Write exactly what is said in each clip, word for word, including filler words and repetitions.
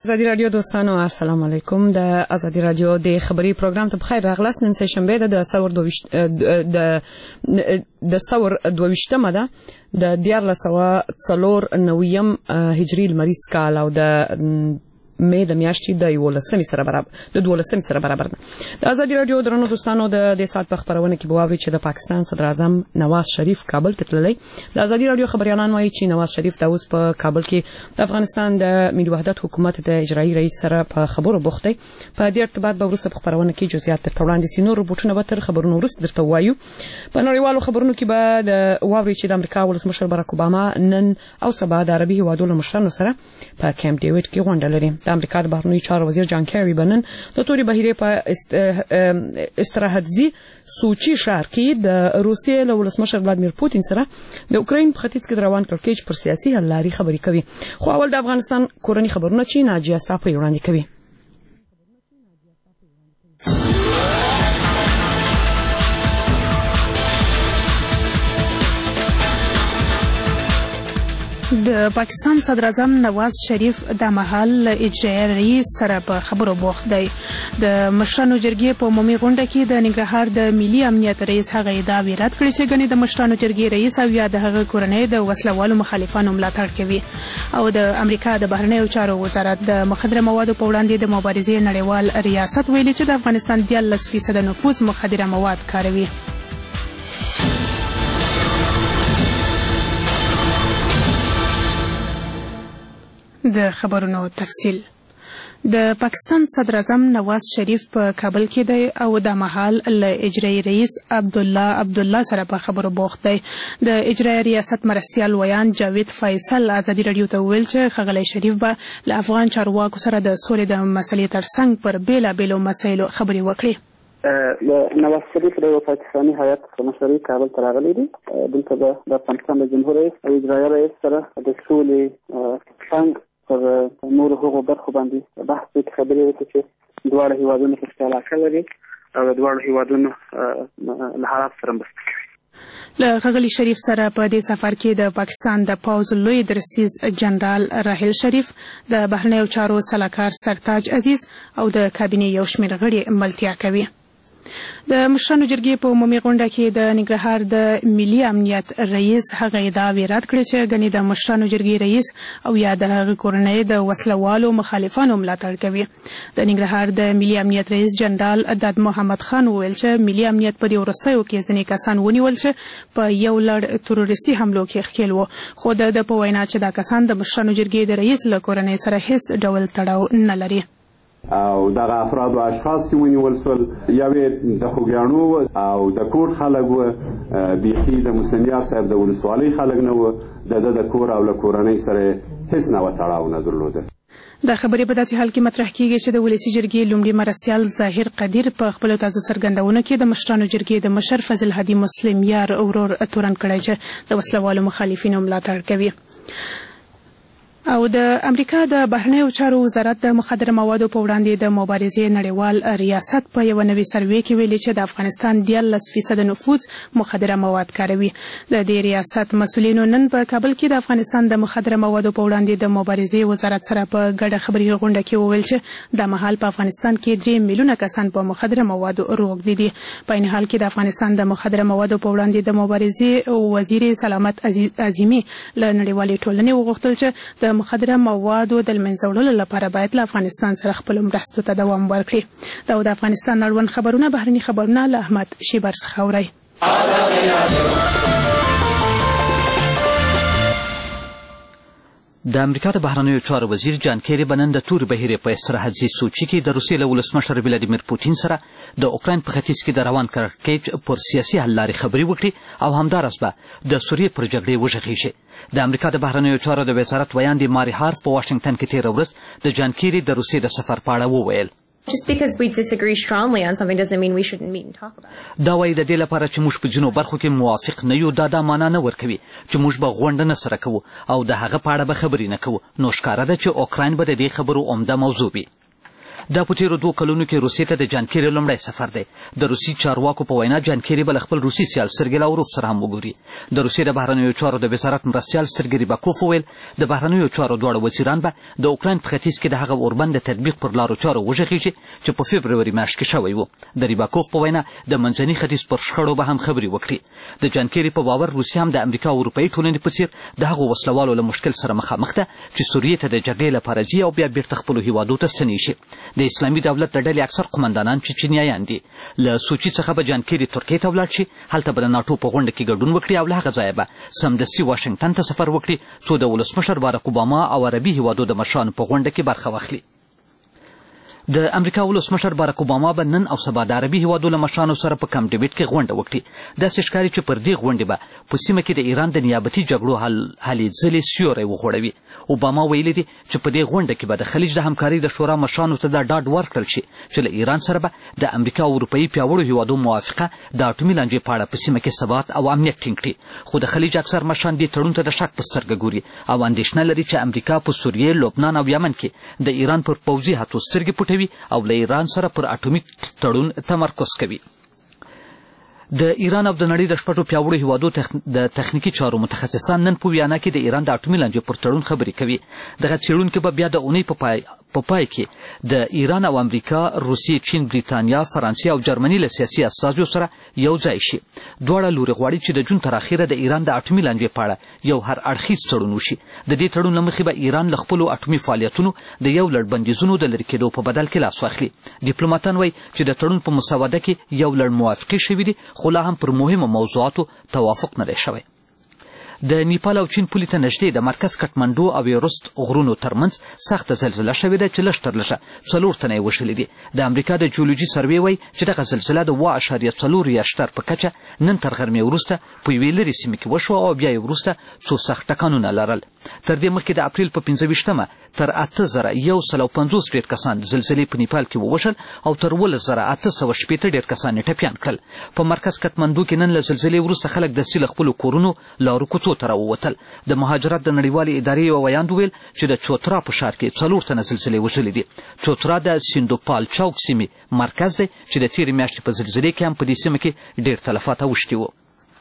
ازادي رادیو دوستانو السلام علیکم. د ازادي رادیو د خبري پروګرام ته بخیر راغلاست. نن سه شنبه د سور دویشت د د سور دویشتمه ده د دیارلس سوه څلور نویم هجري لمریز کال او د مې د میاشتې د یولسمې سره برابر د دولسمې سره برابر ده. د ازادي رادیو درنو دوستانو د دې ساعت په خبرونه کې به واورئ چې د پاکستان صدر اعظم نواز شریف کابل ته تللی. د ازادي رادیو خبريالان وایي چې نواز شریف د اوس په کابل کې د افغانستان د ملي وحدت حکومت د اجرایي رئیس سره په خبرو بوخت دی. په دې ارتباط به وروسته په خبرونه کې جزئیات درته وړاندې سي. نور رپورټونه به تر خبرونو وروسته درته وایو. په نړیوالو خبرونو کې به د واورئ چې د امریکا ولسمشر باراک اوباما نن او سبا د عربي هیوادونو مشرانو سره په کیمپ ډیویډ کې غونډه لري. د امریکا د بهرنیو چارو وزیر جان کیری بنن د توري بهیره په استراحتزي سوچي ښار کې د روسیې له ولسمشر ولادیمیر پوتین سره د اوکراین په ختیځ کې روان کړکېچ پر سیاسي حل لارې خبرې کوي. خو اول د افغانستان کورنۍ خبرونه چې ناجیه صافی وړاندې کوي. د پاکستان صدر اعظم نواز شریف د مهال اجرایي رئیس سره په خبرو بوخت دی. د مشرانو جرګې په عمومي غونډه کې د ننګرهار د ملي امنیت رئیس هغه ادعاوې رد کړې چې ګنې د مشرانو جرګې رئیس او یا د هغه کورنۍ د وسلوالو مخالفانو ملاتړ کوي. او د امریکا د بهرنیو چارو وزارت د مخدره موادو په وړاندې د مبارزې نړیوال ریاست ویلي چې د افغانستان دیارلس فیصده نفوس مخدره مواد کاروي. د خبرونو تفصیل. د پاکستان صدر اعظم نواز شریف په کابل کې دی او د مهال له اجرایي رئیس عبدالله عبدالله سره په خبرو بوخت دی. د اجرایي ریاست مرستیال ویان جاوید فیصل ازادي رادیو ته وویل چې ښاغلی شریف به له افغان چارواکو سره د سولې د مسلې ترڅنګ پر بیلابیلو مسایلو خبرې وکړي. نواز شریف د پاکستاني هیات په مشرۍ کابل ته راغلی دی. دلته د افغانستان د جمهور رئیس او اجرایي رئیس سره د سولې څنګه پر نور هغو برخو باندې بحث وکړي، خبرې وکړي چې دواړه هیوادونه پکې علاقه لري او د دواړو هیوادونو له حالات سره مرسته کوي. له ښاغلي شریف سره په دې سفر کې د پاکستان د پوځ لوی درستیز جنرال راحیل شریف، د بهرنیو چارو سلاکار سرتاج عزیز او د کابینې یو شمېر غړي ملتیا کوي. د مشرانو جرګې په عمومي غونډه کې د ننګرهار د ملي امنیت رئیس هغه ادعاوې رد کړې چې ګنې د مشرانو جرګې رئیس او یا د هغه کورنۍ د وسلوالو مخالفانو ملاتړ کوي. د ننګرهار د ملي امنیت رئیس جنرال داد محمد خان وویل چې ملي امنیت په دې وروستیو کې ځینې کسان ونیول چې په یو لړ تروریستي حملو کې ښکېل وو، خو د ده په وینا چې دا کسان د مشرانو جرګې د رئیس له کورنۍ سره هیڅ ډول تړاو نه لري. او دغه افراد او اشخاص چې ونیول شول یوې د خوږیاڼو او د کور خلک وو، بیخي د موسمیار صاحب د ولسوالۍ خلک نه وو، د ده د کور او له کورنۍ سره هیڅ نوع تړاو نه درلوده. دا خبرې په داسې حال کې مطرح کیږي چې د ولسي جرګې لومړي مرستیال ظاهر قدیر په خپلو تازه څرګندونو کې د مشرانو جرګې د مشر فضل هادي مسلم یار ورور تورن کړی چې د وسلوالو مخالفینو ملاتړ کوي. او د امریکا د بهرنیو چارو وزارت د مخدره موادو په وړاندې د مبارزې نړیوال ریاست په یو نوي سروې کې ویلي چې د افغانستان دیارلس فیصده نفوس مخدره مواد کاروي. د دې ریاست مسؤلینو نن په کابل کې د افغانستان د مخدره موادو په وړاندې د مبارزې وزارت سره په ګډه خبري غونډه کې وویل چې د مهال په افغانستان کې درې میلیونه کسان په مخدره موادو روږدي دي. په این حال کې د افغانستان د مخدره موادو په وړاندې د مبارزې وزیر سلامت عظیمي له نړیوالې ټولنې وغوښتل چې د مخدره موادو د لمنځه وړلو لپاره باید له افغانستان سره خپلو مرستو ته دوام ورکړي. دا د افغانستان اړوند خبرونه بهرني خبرونه له احمد شیبر څخه اورئ. د امریکا د بهرنیو چارو وزیر جان کیری بنن د توري بهیرې په استراحتزي سوچي کې د روسیې له ولسمشر ولادیمیر پوتین سره د اوکراین په ختیځ کې د روان کړکېچ پر سیاسي حل لارې خبرې وکړي او همداراز به د سوریې پر جګړې وغږېږي. د امریکا د بهرنیو چارو د وزارت ویان دی ماری هارف په واشنګټن کې تېره ورځ د جان کیری د روسیې د سفر په اړه وویل. Just because we disagree strongly on something doesn't mean we shouldn't meet and talk about it. دا وایي د دې لپاره چې موږ په ځینو برخو کې موافق نه یو دا دا معنا نه ورکوي چې موږ به غونډه نه سره کوو او د هغه په اړه به خبرې نه کوو. نو ښکاره ده چې اوکراین به د دې خبرو عمده موضوع وي. دا په تیرو دوه کلونو کې روسیې ته د جان کیري لومړی سفر دی. د روسي چارواکو په وینا جان کیري به له خپل روسي سیال سرګي لاوروف سره هم وګوري. د روسیې د بهرنیو چارو د وزارت مرستیال سرګي ریباکوف وویل د بهرنیو چارو دواړه وزیران به د اوکراین په ختیځ کې د هغه اوربند د تطبیق پر لارو چارو وغږېږي چې په فبروري میاشت کې شوی و. د ریباکوف په وینا د منځني ختیځ پر شخړو به هم خبرې وکړي. د جان کیري په باور روسیه هم د امریکا او اروپایي ټولنې په څیر د هغو وسلوالو له مشکل سره مخامخ ده چې سوریې ته د جګړې لپاره ځي او بیا بیرته خپلو هیوادو ته ستنې شي. د اسلامي دولت د ډلې اکثر قمندانان چچنیایان دي. له سوچي څخه به جان کیري ترکیې ته ولاړ شي، هلته به د ناټو په غونډه کې ګډون وکړي او له هغه ځایه به سمدستي واشنګټن ته سفر وکړي څو د ولسمشر باراک اوباما او عربي هیوادو د مشرانو په غونډه کې برخه واخلي. د امریکا ولسمشر باراک اوباما به نن او سبا د عربي هیوادو له مشرانو سره په کمپ ډیویډ کې غونډه وکړي. داسې ښکاري چې پر دې غونډې به په سیمه کې د ایران د نیابتي جګړو هلې ځلې سیوری وغوړوي. اوباما ویلي دي چې په دې غونډه کې به د خلیج د همکارۍ د شورا مشرانو ته دا ډاډ ورکړل شي چې له ایران سره به د امریکا او اروپایي پیاوړو هیوادو موافقه د اټومي لانجې په اړه په سیمه کې ثبات او امنیت ټینګ کړي. خو د خلیج اکثر مشران دې تړون ته د شک په سترګه ګوري او اندېښنه لري چې امریکا په سوریې، لبنان او یمن کې د ایران پر پوځي هڅو سترګې پټوي او له ایران سره پر اټومي تړون تمرکز کوي. د ایران او د نړۍ د شپږو پیاوړو هیوادو د تخنیکي چارو متخصصان نن په ویانا کې د ایران د اټومي لانجې پر تړون خبرې کوي. دغه څېړونکي به بیا د اونۍ په پای په پای کې د ایران او امریکا، روسیې، چین، بریتانیا، فرانسې او جرمني له سیاسي استازو سره یو ځای شي. دواړه لورې غواړي چې د جون تر اخره د ایران د اټومي لانجې په اړه یو هر اړخیز تړون وشي. د دې تړون له مخې به ایران له خپلو اټومي فعالیتونو د یو لړ بندیزونو د لرې کېدو په بدل کې لاس واخلي. ډیپلوماتان وایي چې د تړون په مسوده کې یو لړ موافقې شوي دي، خو لا هم پر مهمو موضوعاتو توافق نه دی شوی. د نیپال او چین پولې ته نږدې د مرکز کټمنډو او ایورست غرونو ترمنځ سخته زلزله شوې ده چې لږ تر لږه څلور تنه یې وژلي دي. د امریکا د جیولوژي سروې وایي چې دغه زلزله د اوه اعشاریه څلور ریشتر په کچه نن تر غرمې وروسته په یوې لرې سیمې کې وشوه او بیا یې وروسته څو سخت ټکانونه لرل. تر دې مخکې د اپریل په پنځه ویشتمه تر اته زره یو سل او پنځوس ډېر کسان د زلزلې په نیپال کې ووژل او تر اوولس زره اته سوه شپېته ډېر کسان یې ټپیان کړل. په مرکز کټمنډو کې نن له زلزلې وروسته خلک دستي له خپلو کورونو لارو کوڅو ته راووتل. د مهاجرت د نړیوالې ادارې یوه ویاند وویل چې د چوترا په ښار کې څلور تنه زلزلې وژلي دي. چوترا د سیندوپال چوک سیمې مرکز دی چې د تېرې میاشتې په زلزلې کې هم په دې سیمه کې ډېر تلفات اوښتي وو.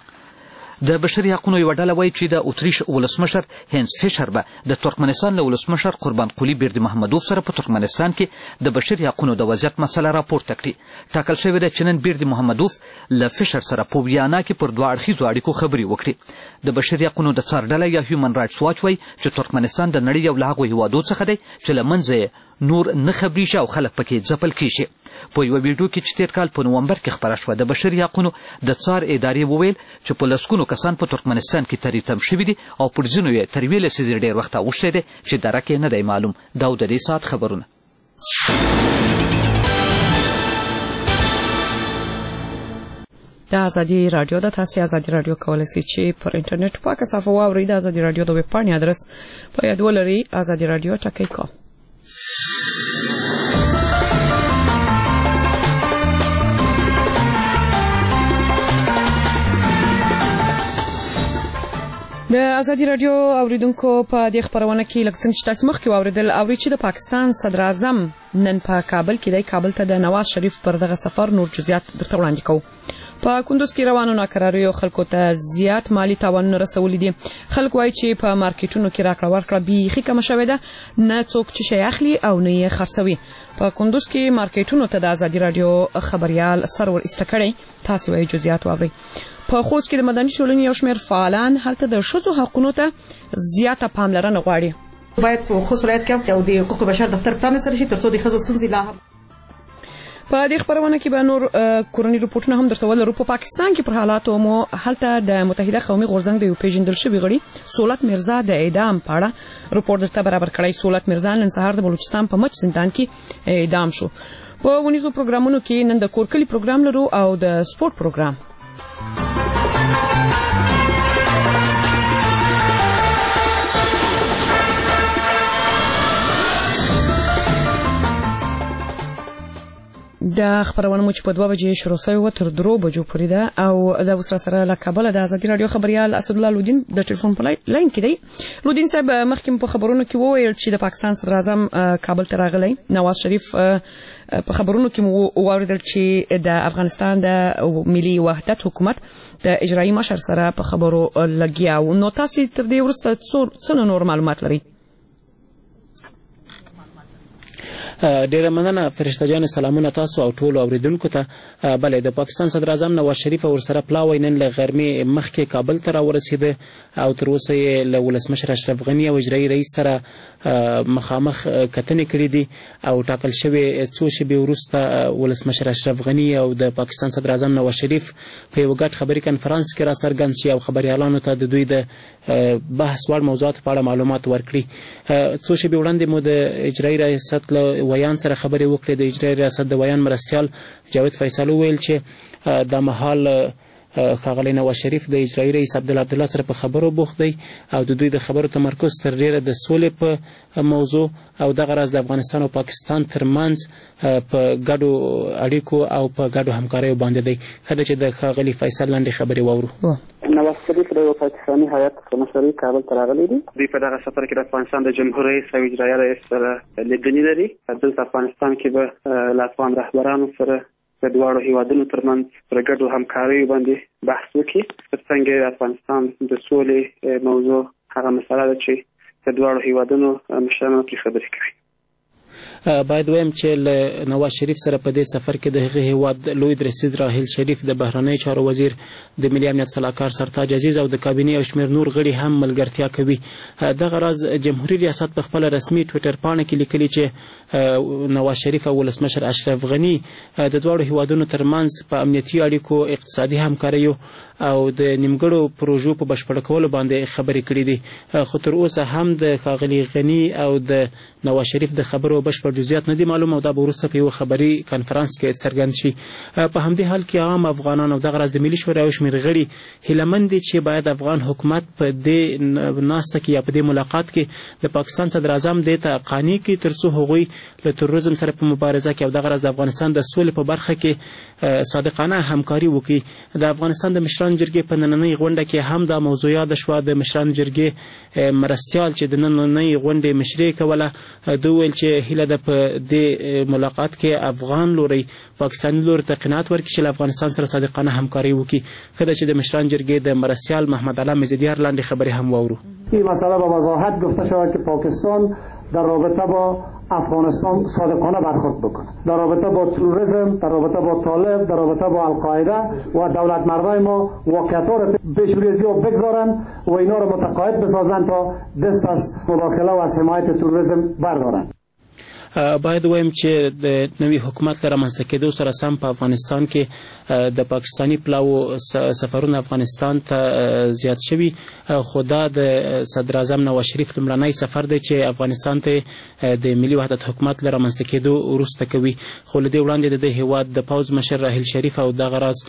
د بشري حقونو یوه ډله وایي چې د اتریش ولسمشر هینز فیشر به د ترکمنستان له ولسمشر قربان قلي بیردي محمدوف سره په ترکمنستان کې د بشري حقونو د وضعیت مسله راپورته کړي. ټاکل شوې ده چې نن بیردي محمدوف له فیشر سره په ویانا کې پر دوه اړخیزو اړیکو خبرې وکړي. د بشري حقونو د څار ډله یا هیومن رایټس واچ وایي چې ترکمنستان د نړۍ یو له هغو هیوادو څخه دی چې له منځه یې نور نه خبرېږي او خلک پکې ځپل کېږي. په یوه ویډیو کې چې تېر کال په نومبر کې خپره شوه د بشري حقونو د څار ادارې وویل چې په لسګونو کسان په ترکمنستان کې تریتم شوي دي او پر ځینو یې تر یوې لسیزې ډېر وخت اوښتی دی چې درک یې نه دی معلوم. دا و د دې ساعت خبرونه. د ازادي راډیو د تاسې ازادي راډیو کولی شئ چې پر انټرنیټ پاکه صفحه واورئ. د ازادي راډیو د ویب پاڼې ادرس په یاد ولرئ ازادي راډیو ټکی کام. د ازادي راډیو اوریدونکو په دې خبرونه کې لکه څنګه چې تاسو مخکې واوریدل اوري چې د پاکستان صدر اعظم نن په کابل کې دی. کابل ته د نواز شریف پر دغه سفر نور جزئیات درته وړاندې کوو. په کندوز کې روانو ناکراریو خلکو ته زیات مالی تاوانونه رسولي دي. خلک وایي چې په مارکیټونو کې راکړه ورکړه بیخي کمه شوې ده، نه څوک چې شی اخلي او نه یې خرڅوي. په کندوز کې مارکیټونو ته د ازادي راډیو خبريال سرور استکړی. تاسو وایي جزئیات واورئ. په خوست کې د مدني ټولنې یو شمېر فعالان هلته د ښځو حقونو ته زیاته پاملرنه غواړي. باید په خوست ولایت کې او د حقوق بشر دفتر پرانیستل شي ترڅو د ښځو ستونزې لا هم. په دې خبرونه کې به نور کورني رپورټونه هم درته ولرو. په پاکستان کې پر حالاتو مو هلته د متحده قومي غورځنګ د یو پیژندل شوي غړي سولت مرزا د اعدام په اړه رپورټ درته برابر کړی. سولت مرزا نن سهار د بلوچستان په مچ زندان کې اعدام شو. په ونیزو پروګرامونو کې نن د کورکلي پروګرام لرو او د سپورت پروګرام. د خبرونه مو چې په دوه بجې شروع شوې و تر درو بجو پورې ده او د اوس سره له کابل د ازادي رادیو خبريال اسد الله لودین د ټلیفون په لاین کې دی. لودین صاحب مخکې په خبرونو کې وویل چې د پاکستان صدر اعظم کابل ته راغلی. نواز شریف په خبرونو کې مو واوریدل چې د افغانستان د ملي وحدت حکومت د اجرایي مشر سره په خبرو لګیا و. نو تاسو تر دې وروسته څه نور معلومات لرئ؟ ډیره مننه فرشته جان، سلامونه تاسو او ټول اوریدونکو ته. بلې د پاکستان صدر اعظم نواز شریف ورسره پلاوی نن له غرمې مخکې کابل ته راورسېده او تر اوسه یې له ولسمشر اشرف غني او اجرایي رئیس سره مخامخ کتنې کړې دي او ټاکل شوی څو شېبې وروسته ولسمشر اشرف غني او د پاکستان صدر اعظم نواز شریف په یو ګډ خبري کنفرانس کې را څرګند شي او خبريالانو ته د دوی د بحث وړ موضوعات په اړه معلومات ورکړي. څو شېبې وړاندې مو د اجرایي ریاست له ویان سره خبرې وکړې. د اجرایي ریاست د ویان مرستیال جاوید فیصل وویل چې د مهال ښاغلی نواز شریف د اجرایي رئیس عبدالله عبدالله سره په خبرو بوخت دی او د دوی د خبرو تمرکز تر ډیره د سولې په موضوع او دغه راز د افغانستان او پاکستان ترمنځ په ګډو اړیکو او په ګډو همکاریو باندې دی. ښه ده چې د ښاغلي فیصل لنډې خبرې واورو. نواز شریف د یو پاکستاني هیات په مشرۍ کابل ته راغلی دی. دوی په دغه سفر کې د افغانستان د جمهور رئیس او اجرایي رئیس سره لیدنې لري. دلته افغانستان کې به له افغان رهبرانو سره د دواړو هیوادونو ترمنځ پر ګډو همکاریو باندې بحث وکړي. څنګه د افغانستان د سولې موضوع هغه مسله ده چې د دواړو هیوادونو مشرانو کې خبرې کوي. باید وایم چې له نواز شریف سره په دې سفر کې د هغه هیواد لوی رئیس راحیل شریف د بهرنی چارو وزیر د ملي امنیت سلاکار سرتاج عزیز او د کابینې او شمیر نور غړي هم ملګرتیا کوي. دغه راز جمهوریت ریاست په خپل رسمي ټویټر پاڼه کې لیکلي چې نواز شریف او ولسمشر اشرف غني د دواړو هیوادونو ترمنځ په امنیتي اړیکو، اقتصادي همکاریو او د نیمګړو پروژو په بشپړ کولو باندې خبرې کړې دي. خو تر اوسه هم د ښاغلي غني او د نواز شریف د خبرو بشپړ جزئیات نه دي معلوم او دا به وروسته په یو خبري کنفرانس کې څرګند شي. په همدې حال کې عام افغانان او دغه راز د ملي شورا او شمېر غړي هیلهمند دي چې باید افغان حکومت په دې ناسته کې یا په دې ملاقات کې د پاکستان صدر اعظم دې ته قانع کړي تر څو هغوی له تروریزم سره په مبارزه کې او دغه راز د افغانستان د سولې په برخه کې صادقانه همکاري وکړي. د افغانستان د مشرانو جرګې په نننۍ غونډه کې هم دا موضوع یاده شوه. د مشرانو جرګې مرستیال چې د نننۍ غونډې مشري کوله دوی ویل چې هیله ده په دې ملاقات کې افغان لوري پاکستاني لوري ته قناعت ورکړي چې له افغانستان سره صادقانه همکاري وکړي. ښه ده چې د مشرانو جرګې د مرستیال محمد علام مزیدیار لاندې خبرې هم واورو. این مسئله با وضاحت گفته شود که پاکستان در رابطه با افغانستان صادقانه برخورد بکنه، در رابطه با تروریسم، در رابطه با طالب، در رابطه با القاعده و دولت مردای ما واقعیت‌ها را پیش ریزی و بگذارن و اینا را متقاعد بسازن تا دست از مداخله و از حمایت تروریسم بردارن. باید وایم چې د نوي حکومت له رامنځته کېدو سره سم په افغانستان کې د پاکستاني پلاو سفرونه افغانستان ته زیات شوي، خو دا د صدر اعظم نواز شریف لومړنی سفر دی چې افغانستان ته د ملي وحدت حکومت له رامنځته کېدو وروسته کوي. خو له دې وړاندې د دې هیواد د پوځ مشر راحیل شریف او دغه راز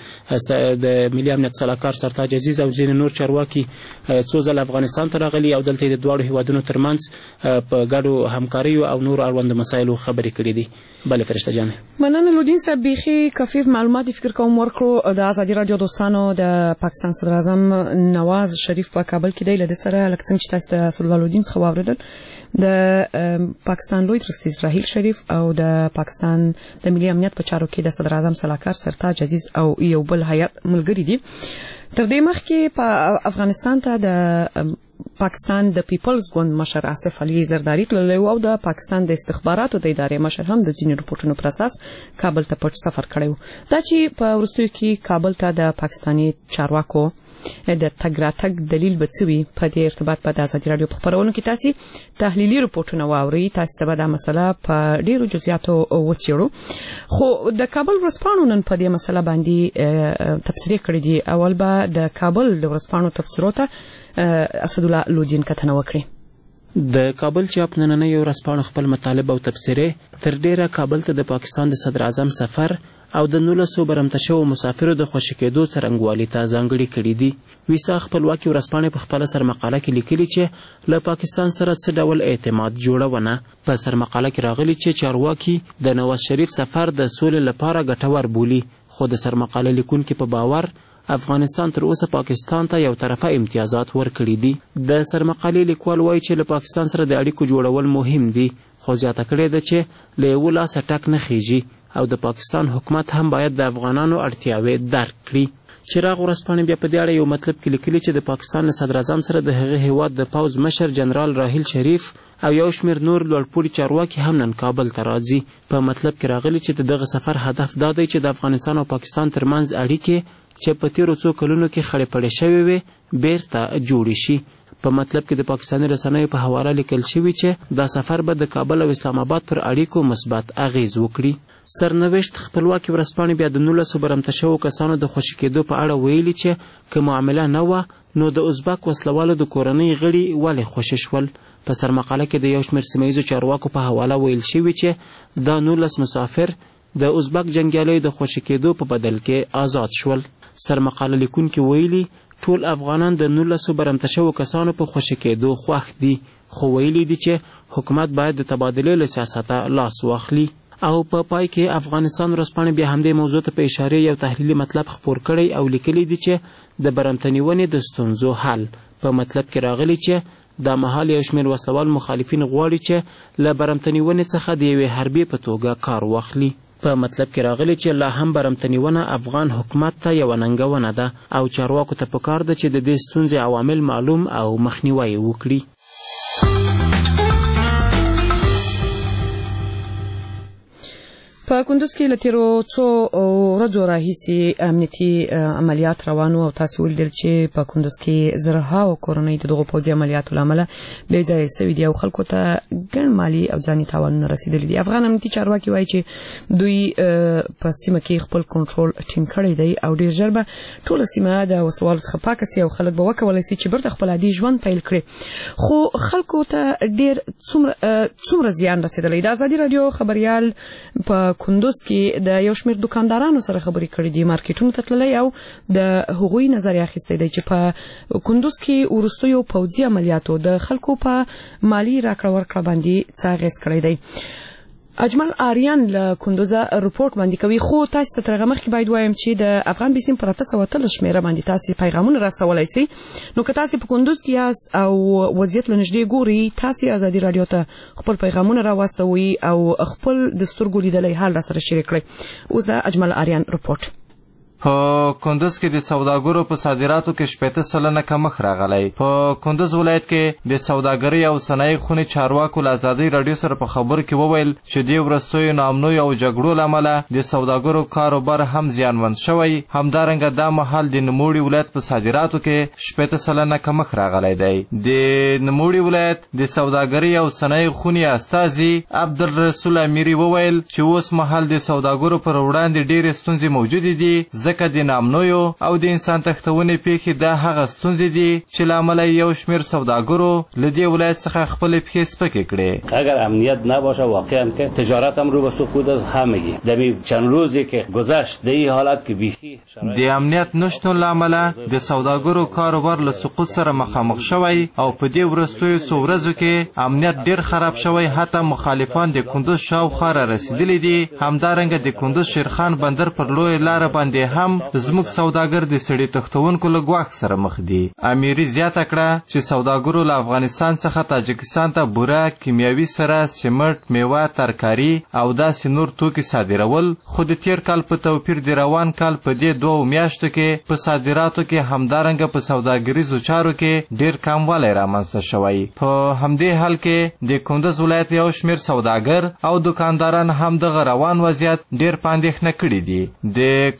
د ملي امنیت سلاکار سرتاج عزیز او ځینې نور چارواکي څو ځله افغانستان ته راغلي او دلته د دواړو هیوادونو ترمنځ په ګډو همکاریو او نور اړوندو مسایلو خبرې کړې دي. بله فرشته جانې. مننه لودین صاحب، بیخي کافي معلومات فکر کوم ورکړو. د ازادي راډیو دوستانو د پاکستان صدر اعظم نواز شریف په کابل کې دی له سره لکه څنګه چې تاسو د اسد الله لودین څخه واوریدل د پاکستان لوی رئیس راحیل شریف او د پاکستان د ملي امنیت په چارو کې د صدر اعظم سلاکار سرتاج عزیز او یو بل هیئت ملګری دي. تر دې مخکې په افغانستان ته د پاکستان د پیپلز ګوند مشر آصف علي زرداری تللی او د پاکستان د استخباراتو د ادارې مشر هم د ځینې رپورټونو پر اساس کابل ته پټ سفر کړی و. دا چې په وروستیو کې کابل ته د پاکستاني چارواکو د تګ راتګ دلیل به څه وي، په دې ارتباط په د ازادي راډیو په خپرونو کې تاسې تحلیلي رپورټونه واورئ. تاسو ته به دا مسله په ډېرو جزئیاتو وڅېړو. خو د کابل ورځپاڼو نن په دې مسله باندې تبصرې کړې دي. اول به د کابل د ورځپاڼو تبصرو ته اسد الله لودین کتنه وکړي. د کابل چاپ نننۍ ورځپاڼو خپل مطالب او تبصرې تر ډیره کابل ته د پاکستان د صدر اعظم سفر او د نولسو برمته شوو مسافرو د خوشي کېدو څرنګوالي ته ځانګړي کړي دي. ویسا خپلواکي ورځپاڼې په خپله سرمقاله کې لیکلي چې له پاکستان سره څه ډول اعتماد جوړونه. په سرمقاله کې راغلي چې چارواکي د نواز شریف سفر د سولې لپاره ګټور بولي، خو د سرمقاله لیکونکي په باور افغانستان تر اوسه پاکستان ته یو طرفه امتیازات ورکړي دي. د سرمقالې لیکوال وایي چې له پاکستان سره د اړیکو جوړول مهم دي، خو زیاته کړې ده چې له یوه لاسه ټک نه خیږي او د پاکستان حکومت هم باید د افغانانو اړتیاوې درک کړي. چراغ ورځپاڼې بیا په دې اړه یو مطلب کې لیکلي چې د پاکستان له صدراعظم سره د هغه هیواد د پوځ مشر جنرال راحیل شریف او یو شمېر نور لوړپوړي چارواکي هم نن کابل ته راځي. په مطلب کې راغلي چې د دغه سفر هدف دا دی چې د افغانستان او پاکستان ترمنځ اړیکې چې په تیرو څو کلونو کې خړې پړې شوې وې بیرته جوړې شي. په مطلب کې د پاکستاني رسنیو په حواله لیکل شوي چې دا سفر به د کابل او اسلام آباد پر اړیکو مثبت اغیز وکړي. سرنوشت خپلواکي ورځپاڼې بیا د نولسو برمته شوو کسانو د خوشي کېدو په اړه ویلي چې که معامله نه وه نو د ازبک وسلوالو د کورنۍ غړي ولې خوشي شول. په سرمقاله کې د یو شمېر سیمه ییزو چارواکو په حواله ویل شوي چې دا نولس مسافر د ازبک جنګیالیو د خوشي کېدو په بدل کې آزاد شول. سرمقاله لیکونکي ویلي ټول افغانان د نولسو برمته شوو کسانو په خوشي کېدو خوښ دي، خو ویلي دي چې حکومت باید د تبادلې له سیاسته لاس واخلي. او په پا پای کې افغانستان ورځپاڼې بیا همدې موضوع ته په اشارې یو تحلیلي مطلب خپور کړی او لیکلی دي چې د برمته نیونې د ستونزو حل. په مطلب کې راغلی چې دا مهال یو شمېر وسلوال مخالفین غواړي چې له برمته نیونې څخه د یوې حربې په توګه کار واخلي. په مطلب کې راغلی چې لا هم برمته نیونه افغان حکومت ته یوه ننګونه ده او چارواکو ته پکار ده چې د دې ستونزې عوامل معلوم او مخنیوی وکړي. په کندوز کې له تیرو څو ورځو راهیسې امنیتي عملیات روان وو او تاسې ولیدل چې په کندوز کې زرهاوو کورنۍ د دغو پوځي عملیاتو له امله بې ځایه سوي دي او خلکو ته ګڼ مالي او ځاني تاوانونه رسېدلي دي. افغان امنیتي چارواکي وایي چې دوی په سیمه کې خپل کنټرول ټینګ کړی دی او ډېر ژر به ټوله سیمه د وسلوالو څخه پاکه سي او خلک به وکولی سي چې بیرته خپل عادي ژوند پیل کړي. خو خلکو ته ډېر څومره زیان رسېدلی. د ازادي راډیو خبریال په کندوز کې د یو شمېر دکاندارانو سره خبرې کړې دي، مارکیټونو ته تللی او د هغوی نظریه اخیستی دی چې په کندوز کې وروستیو پوځي عملیاتو د خلکو په مالي راکړه ورکړه باندې څه اغېز کړی دی. اجمل آریان له کندوزه رپورټ باندې کوي. خو تاسو ته تر هغه مخکې باید وایم چې د افغان بیسیم پر اته سوه اتلس شمېره باندې تاسو پیغامونه راستولی سئ. نو که تاسو په کندوز کې یاست او وضعیت له نږدې ګورئ، تاسو ازادي راډیو ته خپل پیغامونه راواستوئ او خپل د سترګو لیدلی حال راسره شریک کړئ. اوس د اجمل آریان رپورټ. په کندوز کې د سوداګرو په صادراتو کې شپېته سلنه کمښت راغلی. په کندوز ولایت کې د سوداګرۍ او صنایع خونې چارواکو له ازادۍ راډیو سره په خبرو کې وویل چې دې وروستیو ناامنیو او جګړو له امله د سوداګرو کاروبار هم زیانمن شوی. همدارنګه دا مهال د نوموړي ولایت په صادراتو کې شپېته سلنه کمښت راغلی دی. د نوموړي ولایت د سوداګرۍ او صنایع خونې استازي عبدالرسول امیري وویل چې اوس مهال د سوداګرو پر وړاندې ډېرې ستونزې موجودې دي، ځکه د نامنویو او د انسان تښتونې پیښې دا هغه ستونزې دي چې له امله یو شمېر سوداګرو له دې ولایت څخه خپلې پښې سپکې کړې. اگر امنیت نباشه واقعا که تجارت هم رو به سقوط است. همگی در چند روزی که گذشت در این حالت که بیخی د امنیت نشتون له امله د سوداګرو کاروبار له سقوط سره مخامخ شوی او په دې وروستیو څو ورځو کې امنیت ډېر خراب شوی. حتی مخالفان د کندوز شاوخوا را رسېدلي دي. همدارنګه د کندوز شیرخان بندر پر لویه لاره باندې هم زموږ سوداګر د سړي تښتونکو له ګواښ سره مخ دي. امیري زیاته کړه چې سوداګرو له افغانستان څخه تاجکستان ته بوره، کیمیاوي سره، سمنټ، میوه، ترکاري او داسې نور توکي صادرول. خو د تیر کال په توپیر د روان کال په دې دوو میاشتو کې په صادراتو کې همدارنګه په سوداګریزو چارو کې ډېر کموالی رامنځته شوی. په همدې حال کې د کندوز ولایت یو شمېر سوداګر او دکانداران هم دغه روان وضعیت ډېر په اندېښنه کړي دي. د کندوز ښار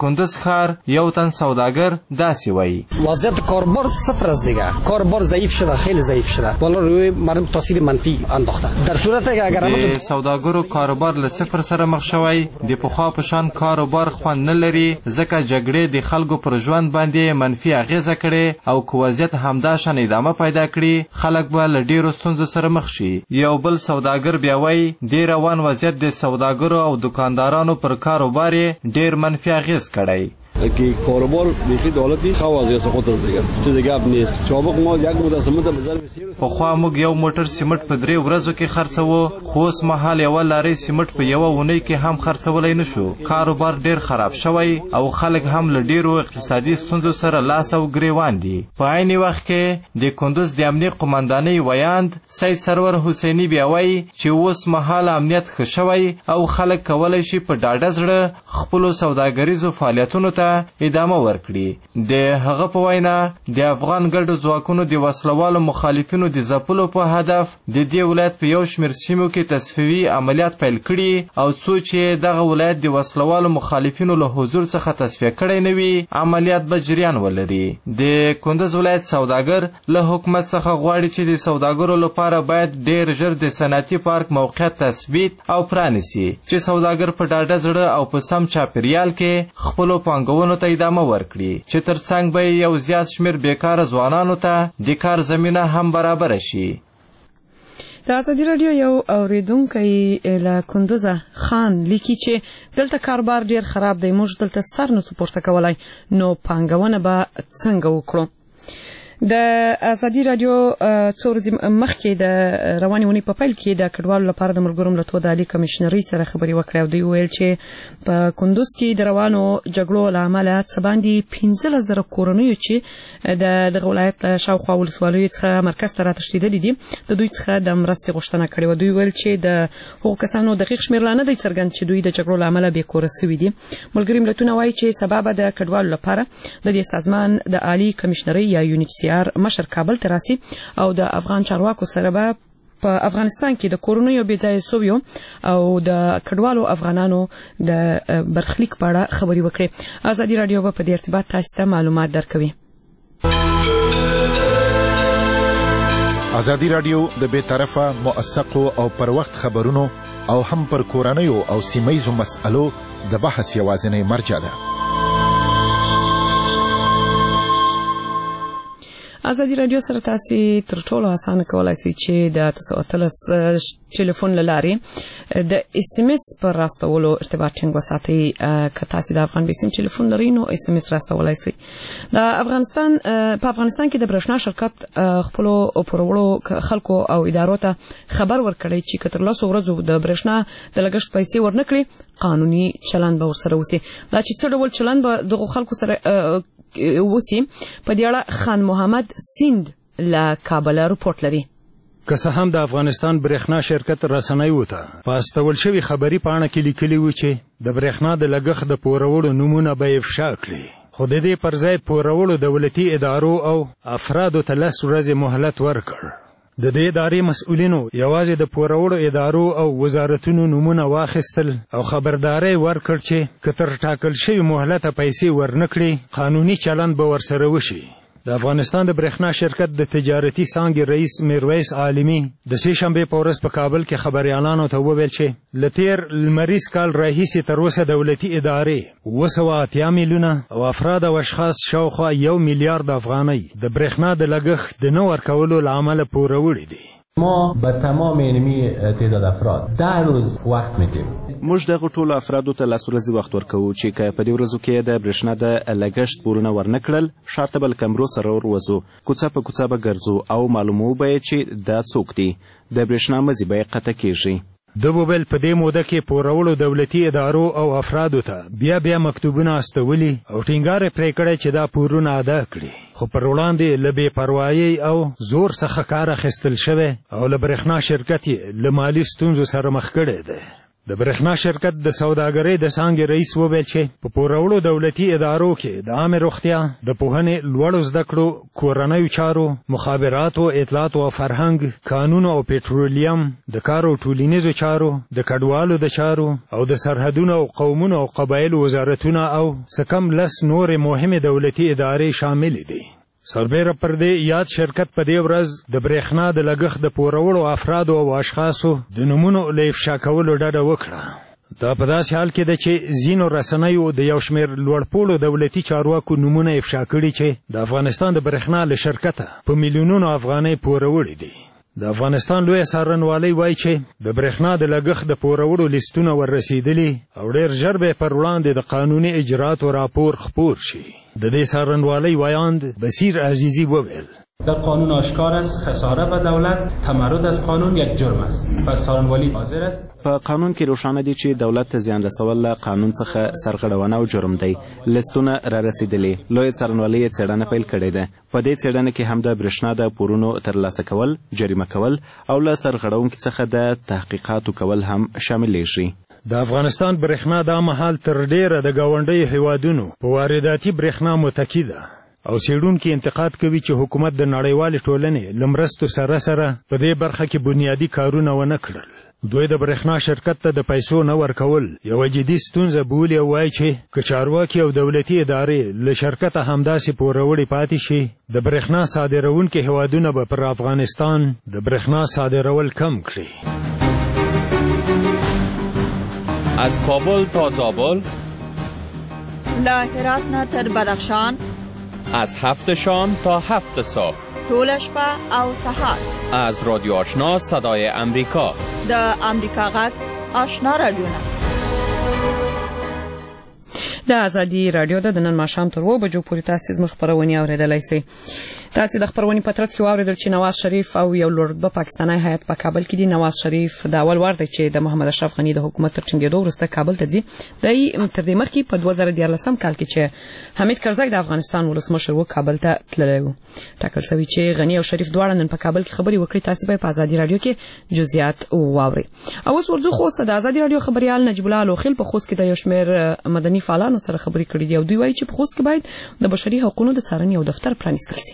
ښار یو تن سوداګر داسې وایي وضعیت کاربار صفر است دیگه. کاربار ضعیف شده، خیلی ضعیف شده. والا روی مردم تاثیر منفی انداخته. در صورت که اگر د سوداګرو کاروبار له صفر سره مخ شوی، د پخوا په شان کاروبار خوند نه لري ځکه جګړې د خلکو پر ژوند باندې منفي اغیزه کړي او که وضعیت همدا شان ادامه پیدا کړي خلک به له ډېرو ستونزو سره مخ شي. یو بل سوداګر بیا وایي د روان وضعیت د سوداګرو او دکاندارانو پر کاروبار یې ډېر منفي اغیز کړی. که کاروبار بیخی دولتی خو وضعیت خود است دیگه چیز دیگه نیست. سابق ما یک موټر سمنټ په ظرف سی پخوا موږ یو موټر سیمنټ په درې ورځو کې خرڅوو، خو اوس مهال یوه لارۍ سیمنټ په یوه اونۍ کې هم خرڅولی نه شو. کاروبار ډېر خراب شوی او خلک هم له ډېرو اقتصادي ستونزو سره لاس او ګریوان دي. په عین وخت کې د کندوز د امنیې قمندانۍ ویاند سید سرور حسیني بیا وایي چې اوس مهال امنیت ښه شوی او خلک کولی شي په ډاډه زړه خپلو سوداګریزو فعالیتونو ته ادامه ورکړي. د هغه په وینا د افغان ګډو ځواکونو د وسلوالو مخالفینو د ځپلو په هدف د دې ولایت په یو شمېر سیمو کې تصفیوي عملیات پیل کړي او څو چې دغه ولایت د وسلوالو مخالفینو له حضور څخه تصفیه کړی نه وي عملیات به جریان ولري. د کندوز ولایت سوداګر له حکومت څخه غواړي چې د سوداګرو لپاره باید ډېر ژر د صنعتي پارک موقعیت تثبیت او پرانیسي چې سوداګر په ډاډه زړه او په سم چاپیریال کې خپلو پانګونو ته ادامه ورکړي چې ترڅنګ به یو زیات شمېر بیکاره ځوانانو ته د کار زمینه هم برابره شي. د ازادي راډیو یو اوریدونکی له کندوزه خان لیکي چې دلته کاروبار ډیر خراب دی، موږ دلته سر نسو پورته کولای، نو پانګونه به څنګه وکړو. د ازادي راډیو څو ورځې مخکې د روانې اونۍ په پیل کې د کډوالو لپاره د ملګرو ملتونو د عالي کمشنرۍ سره خبرې وکړې او دوی ویل چې په کندوز کې د روانو جګړو له امله څه باندې پنځلس زره کورنیو چې د دغه ولایت له شاوخوا ولسوالیو څخه مرکز ته راتښتېدلي دي د دوی څخه د مرستې غوښتنه کړې وه. دوی ویل چې د هغو کسانو دقیق شمېر لا نه دی څرګند چې دوی د جګړو له امله بېکوره سوي دي. ملګري ملتونه وایي چې سبا به د کډوالو لپاره د دې سازمان د عالي کمشنرۍ یا یونیفسیار مشر کابل ته راسي او د افغان چارواکو سره به په افغانستان کې د کورونو بې ځایه سویو او د کډوالو افغانانو د برخلیک په اړه خبرې وکړي. ازادي راډیو به په دې ارتباط تاسو ته معلومات درکوي. ازادي راډیو د بې طرفه موثقو او پر وخت خبرونو او هم پر کورنیو او سیمهیزو مسألو د بحث یوازینۍ مرجع ده. ازادي راډیو سره تاسو تر ټولو اسانه کولای شئ چې د تاسو اتلس ټلیفون لاري د اس ام اس پر راستولو ارتباط ټینګ وساتئ. که تاسو د افغان بیسیم ټلیفون لرئ نو اس ام اس راستولای شئ. د افغانستان په افغانستان کې د برښنا شرکت خپل پرورو خلکو او ادارو ته خبر ورکړی چې کتر لاسو ورځو د برښنا د لګښت پیسې ورنکړي قانوني چلند به ورسره وسی. دا چې څه ډول چلند به د خلکو سره وسی په دې اړه خان محمد سیند له کابل رپورټ لري. که څه هم د افغانستان برېښنا شرکت رسنیو ته په استول شوي خبري پاڼه کې لیکلي و چې د برېښنا د لګښت د پورولو نمونه به افشا کړي، خو د دې پر ځای پورولو دولتي ادارو او افرادو ته لس ورځې مهلت ورکړ. د دې ادارې مسؤلینو یوازې د پورولو ادارو او وزارتونو نمونه واخیستل او خبرداری ورکړ چې که تر ټاکل شوي مهلته پیسې ورنکړي قانوني چلند به ورسره وشي. د افغانستان د برېښنا شرکت د تجارتي څانګې رئیس میرویس عالمي د سې شنبې په ورځ په کابل کې خبریالانو ته وویل چې له تېر لمریز کال راهیسې تر اوسه دولتي ادارې اوه سوه اتیا میلیونه او افراد او اشخاص شاوخوا یو میلیارد افغانۍ د برېښنا د لګښت د نه ورکولو له امله پوروړي دي. ما به تمام اینمی تعداد افراد ده روز وقت میدیم. موږ دغه ټولو افرادو ته لس ورځې وخت ورکوو چې که په دې ورځو کې د برېښنا د لګښت پورونه ورنکړل ښار ته به له کمرو سره وروځو، کوڅه په کوڅه به ګرځو او معلوموو به یې چې دا څوک دي، د برېښنا مزي به یې قطع کېږي. د وویل په دې موده کې پورولو دولتي ادارو او افرادو ته بیا بیا مکتوبونه استولي او ټینګار یې پرې کړی چې دا پورونه ادا کړي، خو پر وړاندې له بې پروایۍ او زور څخه کار اخیستل شوی او له برېښنا شرکت یې له مالي ستونزو سره مخ کړی دی. د برېښنا شرکت د سوداګرۍ د څانګې رئیس وویل چې په پوروړو دولتي ادارو کې د عامې روغتیا، د پوهنې، لوړو زده کړو، کورنیو چارو، مخابراتو، اطلاعاتو او فرهنګ، کانونو او پېټرولیم، د کار او ټولنیزو چارو، د کډوالو د چارو او د سرحدونو او قومونو او قبایلو وزارتونه او څه کم لس نورې مهمې دولتي ادارې شاملې دي. سربیره پر دې یاد شرکت په دې ورځ د برېښنا د لګښت د پوروړو افرادو او اشخاصو د نومونو له افشا کولو ډډه وکړه. دا په داسې حال کې ده چې ځینو رسنیو د یو شمېر لوړپوړو دولتي چارواکو نومونه افشا کړي چې د افغانستان د برېښنا له شرکته په میلیونونو افغانۍ پوروړي دي. د افغانستان لویه څارنوالۍ وایي چې د برېښنا د لګښت د پوروړو لیستونه وررسېدلي او ډېر ژر به پر وړاندې د قانوني اجراتو راپور خپور شي. د دې څارنوالۍ وایاند بصیر عزیزی وویل: در قانون آشکار است خساره به دولت تمرد از قانون یک جرم است. پس څارنوالي حاضر است. په قانون کې روښانه دي چې دولت ته زیان رسول له قانون څخه سرغړونه او جرم دی. لیستونه را رسېدلي. لویه څارنوالۍ یې څېړنه پیل کړې ده. په دې څېړنه کې هم د برېښنا د پورونو ترلاسه کول، جریمه کول او له سرغړونکي څخه د تحقیقاتو کول هم شاملیږي. د افغانستان برېښنا دا مهال تر ډېره د ګاونډیو هیوادونو په وارداتي برېښنا متکي ده او څېړونکي انتقاد کوي چې حکومت د نړیوالې ټولنې له مرستو سره سره په دې برخه کې بنیادي کارونه ونه کړل. دوی د برېښنا شرکت ته د پیسو نه ورکول یوه جدي ستونزه بولي او وایي چې که چارواکي او دولتي ادارې له شرکته همداسې پوروړي پاتې شي، د برېښنا صادروونکي هیوادونه به پر افغانستان د برېښنا صادرول کم کړي. از کابل تا زابل، له هرات نه تر بدخشان، از هفت شام تا هفت صبح، ټوله شپه او سهار، از رادیو آشنا صدای امریکا، د امریکا غږ آشنا رادیوونه. د ازادي رادیو د نن ماښام تر اوه بجو پورې تاسو زموږ خپرونې اورېدلی سئ. تاسو د خپرونې په ترڅ کې واورېدل چې نواز شریف او یو لوړرتبه پاکستانی هیات په کابل کې دي. نواز شریف د اول وار دی چې د محمد اشرف غني د حکومت تر ټینګېدو وروسته کابل ته ځي. دی تر دې مخکې په دوه زره دیارلسم کال کې چې حمید کرزی د افغانستان ولسمشر و کابل ته تللی و. ټاکل شوي چې غني او شریف دواړه نن په کابل کې خبرې وکړي. تاسو به په ازادي رادیو کې جزئیات واورئ. او اوس ورځو خوست د ازادي رادیو خبريال نجیب الله لوخیل په خوست کې د یو شمېر مدني فعالانو سره خبرې کړې دي او دوی وایي چې په خوست کې باید د بشري حقوقو د څارنې یو دفتر پرانیستل شي.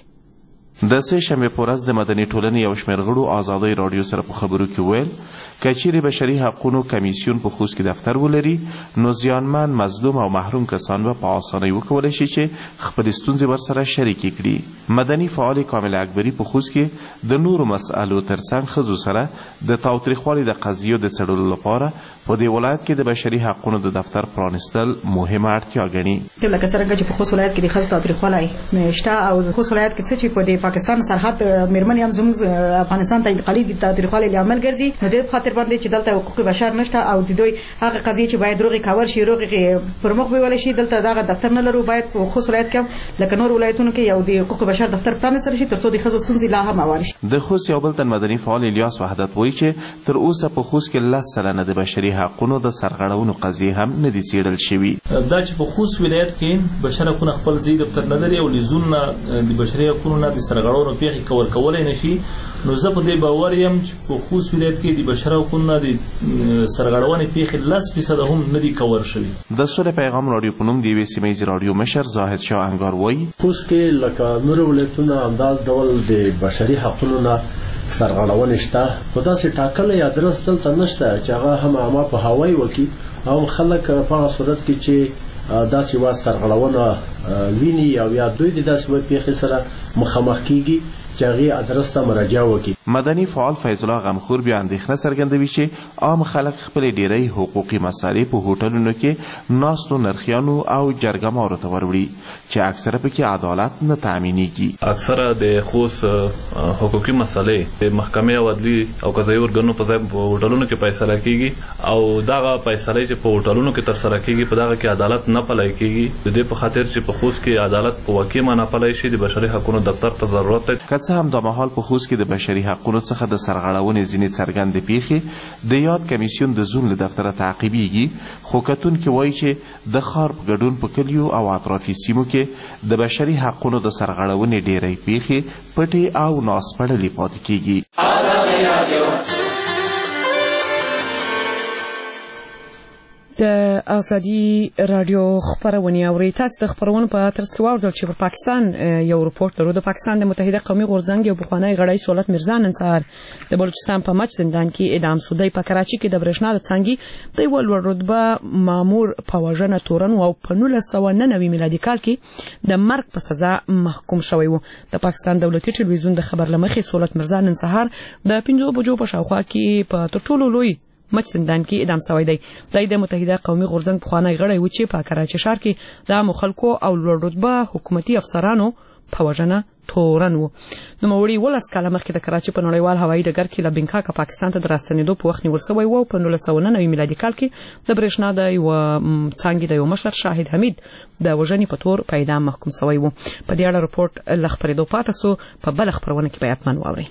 د سه شنبې په ورځ د مدني ټولنې یو شمېر غړو ازادۍ راډیو سره په خبرو کې وویل که چیرې بشري حقوقو کمیسیون په خوست کې دفتر ولري نو زیانمن، مظلوم او محروم کسان به په اسانۍ وکولی شي چې خپلې ستونزې ورسره شریکې کړي. مدني فعال کامل اکبري په خوست کې د نورو مسألو ترڅنګ ښځو سره د تاوتریخوالي د قضیو د څېړلو لپاره په دې ولایت کې د بشري حقوقو د دفتر پرانیستل مهمه اړتیا ګڼي. لکه څرنګه چې په خوست ولایت کې د ښځو تاوتریخوالی شته او د خوست ولایت کې څه چې په د پاکستان سرحد مېرمنې هم زموږ افغانستان ته انتقالي د تاوتریخوالي لامل ګرځي. د دې خاطر باندې چې دلته حقوق بشر نشته او د دوی هغه قضیې چې باید روغې کاور شي، روغې پر مخ ویول شي، دلته دغه دفتر نه لرو. باید په خوست ولایت کې لکه نور ولایتونو کې یو د حقوق بشر دفتر پرانیستل شي ترڅو د ښځو ستونزې لا هم هوارې شي. د خوست یو بل تن مدني فعال الیاس وحدت وایي چې تر اوسه په خوست کې لس سلنه د بشري حقوقو د سرغړونو قضیې هم نه دي څېړل شوي. دا چې په خوست ولایت کې بشري حقوقو خپل ځای دفتر نه لري او لیزونه د بشري حقوقو نه د سرغړونو پیښې کور کولای نشي، نو زه په دې باور یم چې په خوست ولایت کې د بشري حقوقو نه د سرغړونې پیښې لس فیصده هم نه دي کور شوي. د سولې پیغام راډیو په نوم د یوې سیمه ییزې راډیو مشر زاهد شاه انګار وایي خوست کې لکه نور ولایتونه همداس ډول د بشري حقوقو نه سرغړونې شته، خو داسې ټاکلی ادرس دلته نشته چې هغه هم عامه په هوایي وکړي او خلک په هغه صورت کې چې داسې یوه سرغړونه ویني او یا دوی د داسې یوې پیښې سره مخامخ کیږي چې هغې ادرس ته مراجعه وکړي. مدني فعال فیض الله غمخور بیا اندېښنه څرګندوي چې عام خلک خپلې ډېری حقوقي مسالې په هوټلونو کې ناستو نرخیانو او جرګمارو ته وروړي چې اکثره پکې عدالت نه تامینېږي. اکثره د خوست حقوقي مسالې د محکمې او عدلي او قضایي ارګانونو په ځای په هوټلونو کې فیصله کیږي او دغه فیصلې چې په هوټلونو کې ترسره کیږي په دغه کې عدالت نه پلی کیږي. د دې په خاطر چې په خوست کې عدالت په واقع معنا پلی شي د بشري حقوقو دفتر ته ضرورت دی. که څه هم دا مهال په خوست کې د بشري حقوقو څخه د سرغړونې ځینې څرګندې پیښې د یاد کمیسیون د زون له دفتره تعقیبېږي، خو کتونکي وایي چې د ښار په ګډون په کلیو او اطرافي سیمو کې د بشري حقوقو د سرغړونې ډېری پیښې پټې او ناسپړلې پاتې کېږي. د ازادي رادیو خبرونه اوري. تاسو د خبرونو په ترڅ کې واورئ چې په پاکستان یو رپورت لرو. د پاکستان د متحده قومي غورځنګ یو پخوانی غړی سولت میرزا نن سهار د بلوچستان په مچ زندان کې اعدام شو. د کراچي کې د برېښنا د څنګه د ول رتبه مامور په وژنه تورن او په نولس سوه نهه نوي میلادي کال کې د مرګ په سزا محکوم شوی و. د پاکستان دولتي ټلویزیون د خبر لمخې سولت میرزا نن سهار د پنځو بجو په شاوخوا کې په تر ټولو لوی مچ زندان کې اعدام شوی دی. د متحده قومي غورځنګ پخوانی غړی و چې په کراچي ښار کې د مخالکو او لوړ رتبه حکومتي افسرانو په وژنه تورن و. نو موري ولس کاله مخکې د کراچي په نړیوال هوایي ډګر کې له بنکاک پاکستان ته د راستنېدو په وخت نیول شوی و. په نولس سوه نهه نوي میلادي کال کې د برېښنا د یو څانګې د یو مشر شاهد حمید د وژنې په تور په اعدام محکوم شوی و. په دې اړه رپورټ له خپرېدو پاتې سو. په بل خبرونه کې به حتماً واورئ.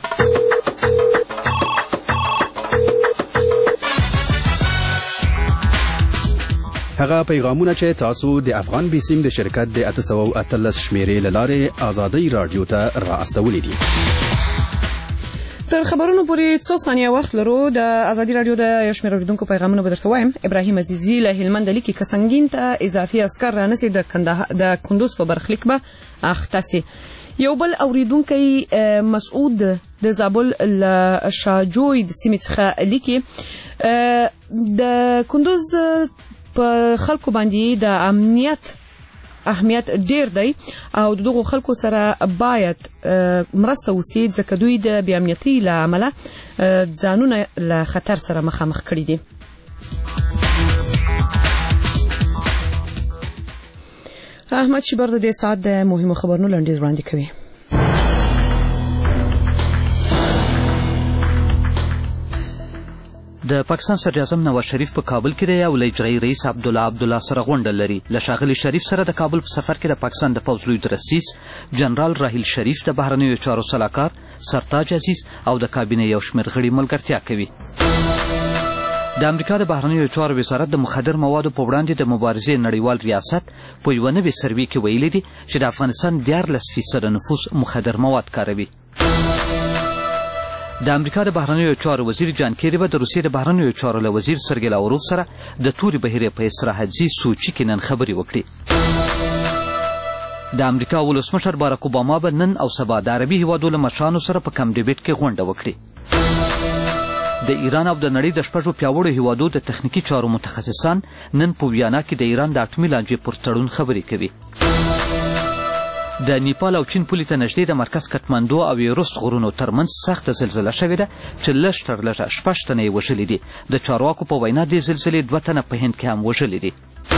هغه پیغامونه چې تاسو د افغان بیسیم د شرکت د اته سوه او اتلس شمیرې له لارې ازادۍ رادیو ته را استولی دي. تر خبرونو پورې څو ثانیې وخت لرو. د ازادي رادیو د یو شمېر اوریدونکو پیغامونه به درته وایم. ابراهیم عزیزي له هلمند لیکي که سنګین ته اضافي عسکر رانسي د د کندوز په برخلیک به اخته سي. یو بل اوریدونکی مسعود د زابل له شاجوی د سیمې څخه لیکي د کندوز په خلکو باندې د امنیت اهمیت ډیر دی او دغه خلکو سره باید مرسته وسی ځکه دوی د بې امنیتۍ له امله ځانونه له خطر سره مخامخ کړي دي. احمد شیبر د دې ساعت د مهمو خبرونو لنډیز وړاندې کوي. د پاکستان صدر اعظم نواز شریف په کابل کې دی او له اجرایي رئیس عبدالله عبدالله سره غونډه لري. له ښاغلي شریف سره د کابل په سفر کې د پاکستان د پوځ لوی درستیز جنرال راحیل شریف، د بهرنیو چارو سلاکار سرتاج عزیز او د کابینې یو شمېر غړي ملګرتیا کوي. د امریکا د بهرنیو چارو وزارت د مخدر موادو په وړاندې د مبارزې نړیوال ریاست په یوه نوې سروې کې ویلي دي چې د افغانستان دیارلس فیصده نفوس مخدر مواد کاروي. د امریکا د بهرنیو چارو وزیر جان کیری به د روسیې د بهرنیو چارو له وزیر سرګی لاوروف سره د تورې بحیرې په استراحتي سوچي کې نن خبرې وکړي. د امریکا ولسمشر باراک اوباما به نن او سبا د عربي هیوادو له مشرانو سره په کم ډیویډ کې غونډه وکړي. د ایران او د نړۍ د شپږو پیاوړو هیوادو د تخنیکي چارو متخصصان نن په ویانا کې د ایران د اټومي لانجې پر تړون خبرې کوي. د نیپال او چین پولې ته نږدې د مرکز کټماندو او ایروس غرونو ترمنځ سخته زلزله شوې ده چې لږ تر لږه شپږ تنه یې وژلي دي. د چارواکو په وینا دې زلزلې دوه تنه په هند کې هم وژلي دي.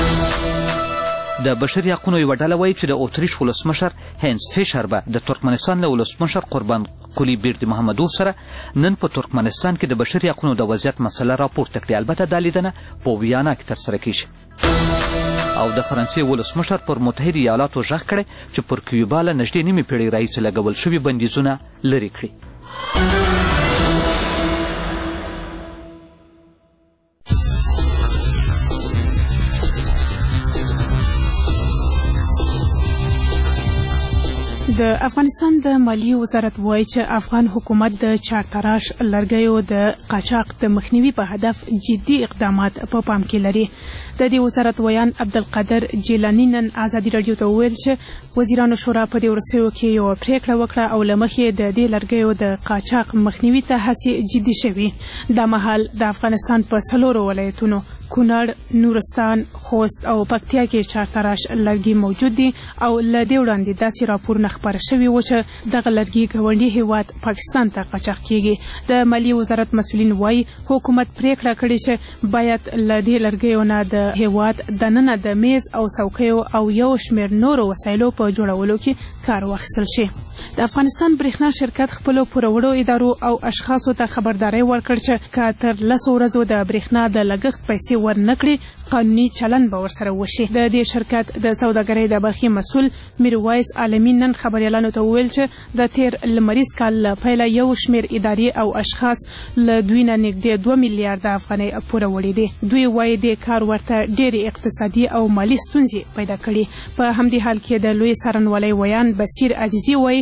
د بشري حقونو یوه ډله وایي چې د اتریش ولسمشر هینز فیشر به د ترکمنستان له ولسمشر قربان قلی بیردی محمدوف سره نن په ترکمنستان کې د بشري حقونو د وضعیت مسله راپورته کړي. البته دا لیدنه په ویانا کې ترسره کیږي. او د فرانسې ولسمشر پر متحده ایالاتو غږ کړی چې پر کیوبا له نږدې نیمې پېړۍ راهیسې لګول شوي بندیزونه لرې کړي. د افغانستان د مالیې وزارت وایي چې افغان حکومت د چارتراش لرګیو د قاچاق د مخنیوي په هدف جدي اقدامات په پام کې لري. د دې وزارت ویان عبدالقادر جیلاني نن ازادي راډیو ته وویل چې وزیرانو شورا په دې وروستیو کې یوه پریکړه وکړه او له مخې د دې لرګیو د قاچاق مخنیوي ته هڅې جدي شوي. دا مهال د افغانستان په څلورو ولایتونو کونړ، نورستان، خوست او پکتیا کې چارتراش لرګي موجود دي او له دې وړاندې داسې راپورونه خپاره شوي وو چې دغه لرګي ګاونډي هیواد پاکستان ته قاچاق کیږي. د مالیې وزارت مسؤلین وایي حکومت پریکړه کړې چې باید له دې لرګیو نه د هیواد دننه د میز او څوکیو او یو شمېر نورو وسایلو په جوړولو کې کار واخیستل شي. د افغانستان برېښنا شرکت خپلو پوروړو ادارو او اشخاصو ته خبرداری ورکړ چې که تر لسو ورځو د برېښنا د لګښت پیسې ورنکړي قانوني چلند به ورسره وشي. د دې شرکت د سوداګرۍ د برخې مسؤل میرویس عالمي نن خبریالانو ته وویل چې د تیر لمریز کال له پیله یو شمېر ادارې او اشخاص له دوی نه نږدې دوه میلیارده افغانۍ پوروړي دي. دوی وایي دې کار ورته ډېرې اقتصادي او مالي ستونزې پیدا کړي. په همدې حال کې د لوی څارنوالۍ ویان بصیر عزیزي وایي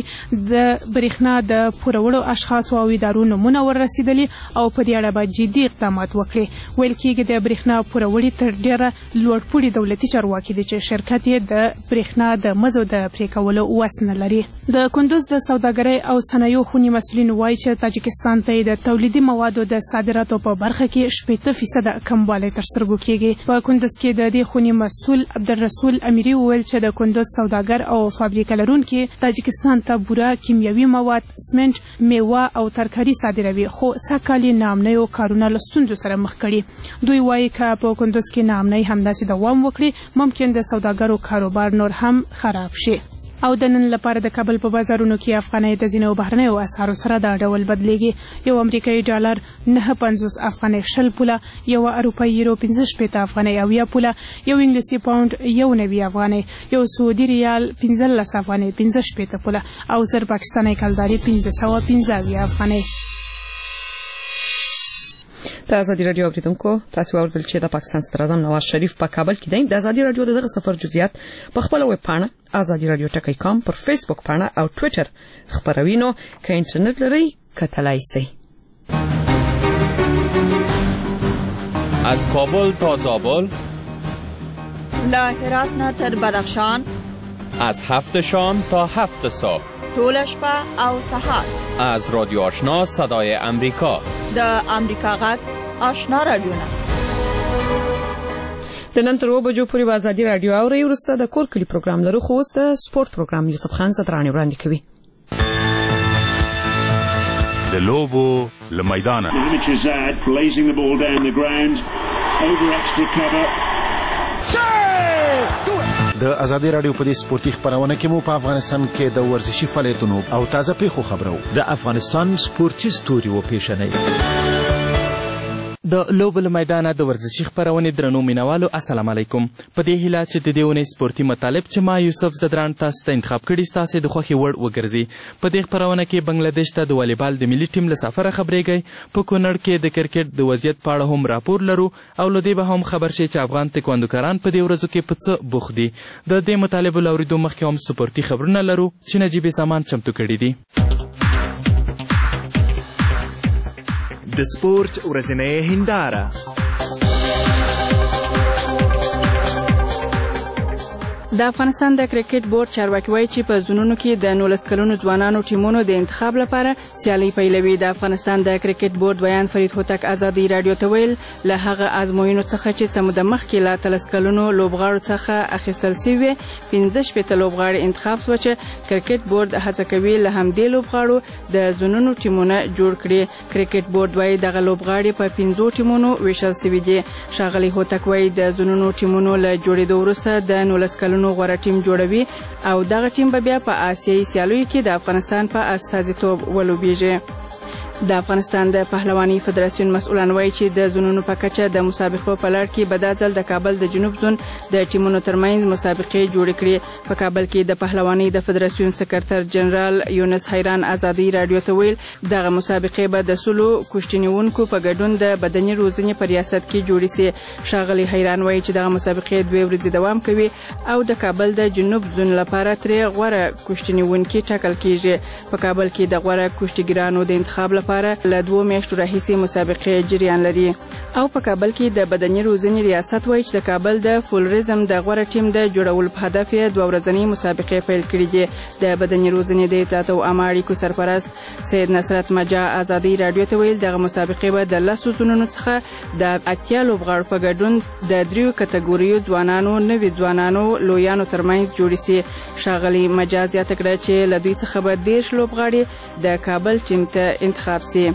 کې د برېښنا د پورولو اشخاصو او ادارو نومونه وررسېدلي او په دې اړه به جدي اقدامات وکړي. ویل کېږي د برېښنا پورولې تر ډېره لوړپوړي دولتي چارواکي دي چې شرکت یې د برېښنا د مزو د پرې کولو وس نه لري. د کندوز د سوداګرۍ او صنایعو خونې مسؤلین وایي چې تاجکستان ته د تولیدي موادو د صادراتو په برخه کې شپېته فیصده کموالی تر سترګو کېږي. په کندوز کې د دې خونې مسؤل عبدالرسول امیري وویل چې د کندوز سوداګر او فابریکه لرونکي تاجکستان ته بوره، کیمیاوي مواد، سمنټ، میوه او ترکاري صادروي، خو سږکال یې ناامنیو کارونه له ستونزو سره مخ کړي. دوی وایي که په کندوز کې ناامنۍ همداسې دوام وکړي ممکن د سوداګرو کاروبار نور هم خراب شي. او د نن لپاره د کابل په بازارونو کې افغانۍ د ځینو بهرنیو اسعارو سره دا ډول بدلیږي. یو امریکایي ډالر نهه پنځوس افغانۍ شل پوله، یو اروپایي یورو پنځه شپېته افغانۍ اویا پوله، یو انګلیسي پاونډ یو نوي افغانۍ، یو سعودي ریال پنځلس افغانۍ پنځه شپېته پوله او زر پاکستاني کلداري پنځه سوه پنځه اویا افغانۍ. د ازادي راډیو اوریدونکو تاسو واوریدل چې د پاکستان صدراعظم نواز شریف په کابل کې دی. د ازادي راډیو دغه سفر جزئیات په خپل ویب پاڼه ازادي راډیو ټکی کام، پر فیسبوک پاڼه او ټوئیټر خبروي. نو که انټرنیټ لرئ کتلای شئ. از کابل تا زابل، له هرات نه تر بدخشان، از هفت شام تا هفت صبح، ټوله شپه او سهار. از رادیو آشنا صدای امریکا، د امریکا غږ آشنا رادیوونه. د نن تر اوه بجو پورې به ازادي راډیو اورئ. وروسته د کور کلي پروګرام لرو، خو اوس د سپورت پروګرام یوسف خان زدراني وړاندې کوي. د لوبو له میدانه د ازادي راډیو په دې سپورتي خبرونه کې مو په افغانستان کې د ورزشي فعالیتونو او تازه پیښو خبرو. د افغانستان سپورتي ستوري و پیژنئ. د لوبو له میدانه د ورزشي خبرونې درنو مینوالو السلام علیکم. په دې هیله چې د دې اونۍ سپورتي مطالب چې ما یوسف زدران تاسو ته انتخاب کړي ستاسو د خوښې وړ وګرځي. په دې خبرونه کې بنگلادیش ته د والیبال د ملي ټیم له سفره خبرېږئ. په کونړ کې د کرکټ د وضعیت په اړه هم راپور لرو او له دې به هم خبر شئ چې افغان تکواندوکاران په دې ورځو کې په څه بوخت دي. د دې مطالبو له اورېدو مخکې هم سپورتي خبرونه لرو چې نجیب سامان چمتو کړي دي. د سپورت ورځنۍ هنداره. د افغانستان د کرکټ بورډ چارواکي وایي چې په زونونو کې د نولس کلونو ځوانانو ټیمونو د انتخاب لپاره سیالي پیلوي. د افغانستان د کرکټ بورډ بیان فرید هوتک ازادي راډیو ته ویل له هغه ازموینو څخه چې څه موده مخکې له اتلس کلونو لوبغاړو څخه اخیستل سوي پنځه شپېته لوبغاړي انتخاب شو چې کرکټ بورډ هڅه کوي له همدې لوبغاړو د زونونو ټیمونه جوړ کړي. کرکټ بورډ وایي دغه لوبغاړي په پنځو ټیمونو ویشل سوي دي. ښاغلي هوتک وایي د زونونو ټیمونو له جوړېدو وروسته د نولس کلونو غوره ټیم جوړوي او دغه ټیم به بیا په آسیایي سیالیو کې د افغانستان په استازیتوب ولوبېږي. د افغانستان د پهلواني فدراسیون مسؤلان وایي چې د زونونو په کچه د مسابقو په لړ کې به دا ځل د کابل د جنوب زون د ټیمونو ترمنځ مسابقې جوړې کړي. په کابل کې د پهلواني د فدراسیون سکرتر جنرال یونس حیران ازادي راډیو ته ویل دغه مسابقې به د سلو کشتي نیونکو په ګډون د بدني روزنې په ریاست کې جوړې سي. ښاغلي حیران وایي چې دغه مسابقې دوه ورځې دوام کوي او د کابل د جنوب زون لپاره ترې غوره کشتي نیونکي ټاکل کیږي. په کابل کې د غوره کشتیګرانو د انتخاب لپاره له دوه میاشتو راهیسې مسابقې جریان لري او په کابل کې د بدني روزنې ریاست وایي چې د کابل د فولریزم د غوره ټیم د جوړولو په هدف یې دوه ورځنۍ مسابقې پیل کړي دي. د بدني روزنې د اطلاعات او عامه اړیکو سرپرست سید نصرت مجا ازادي راډیو ته ویل دغه مسابقې به د لسو زونونو څخه د اتیا لوبغاړو په ګډون د دریو کټګوریو ځوانانو، نوي ځوانانو، لویانو ترمنځ جوړې سي. ښاغلي مجا زیاته کړه چې له دوی څخه به دېرش لوبغاړي د کابل ټیم ته انتخاب سي.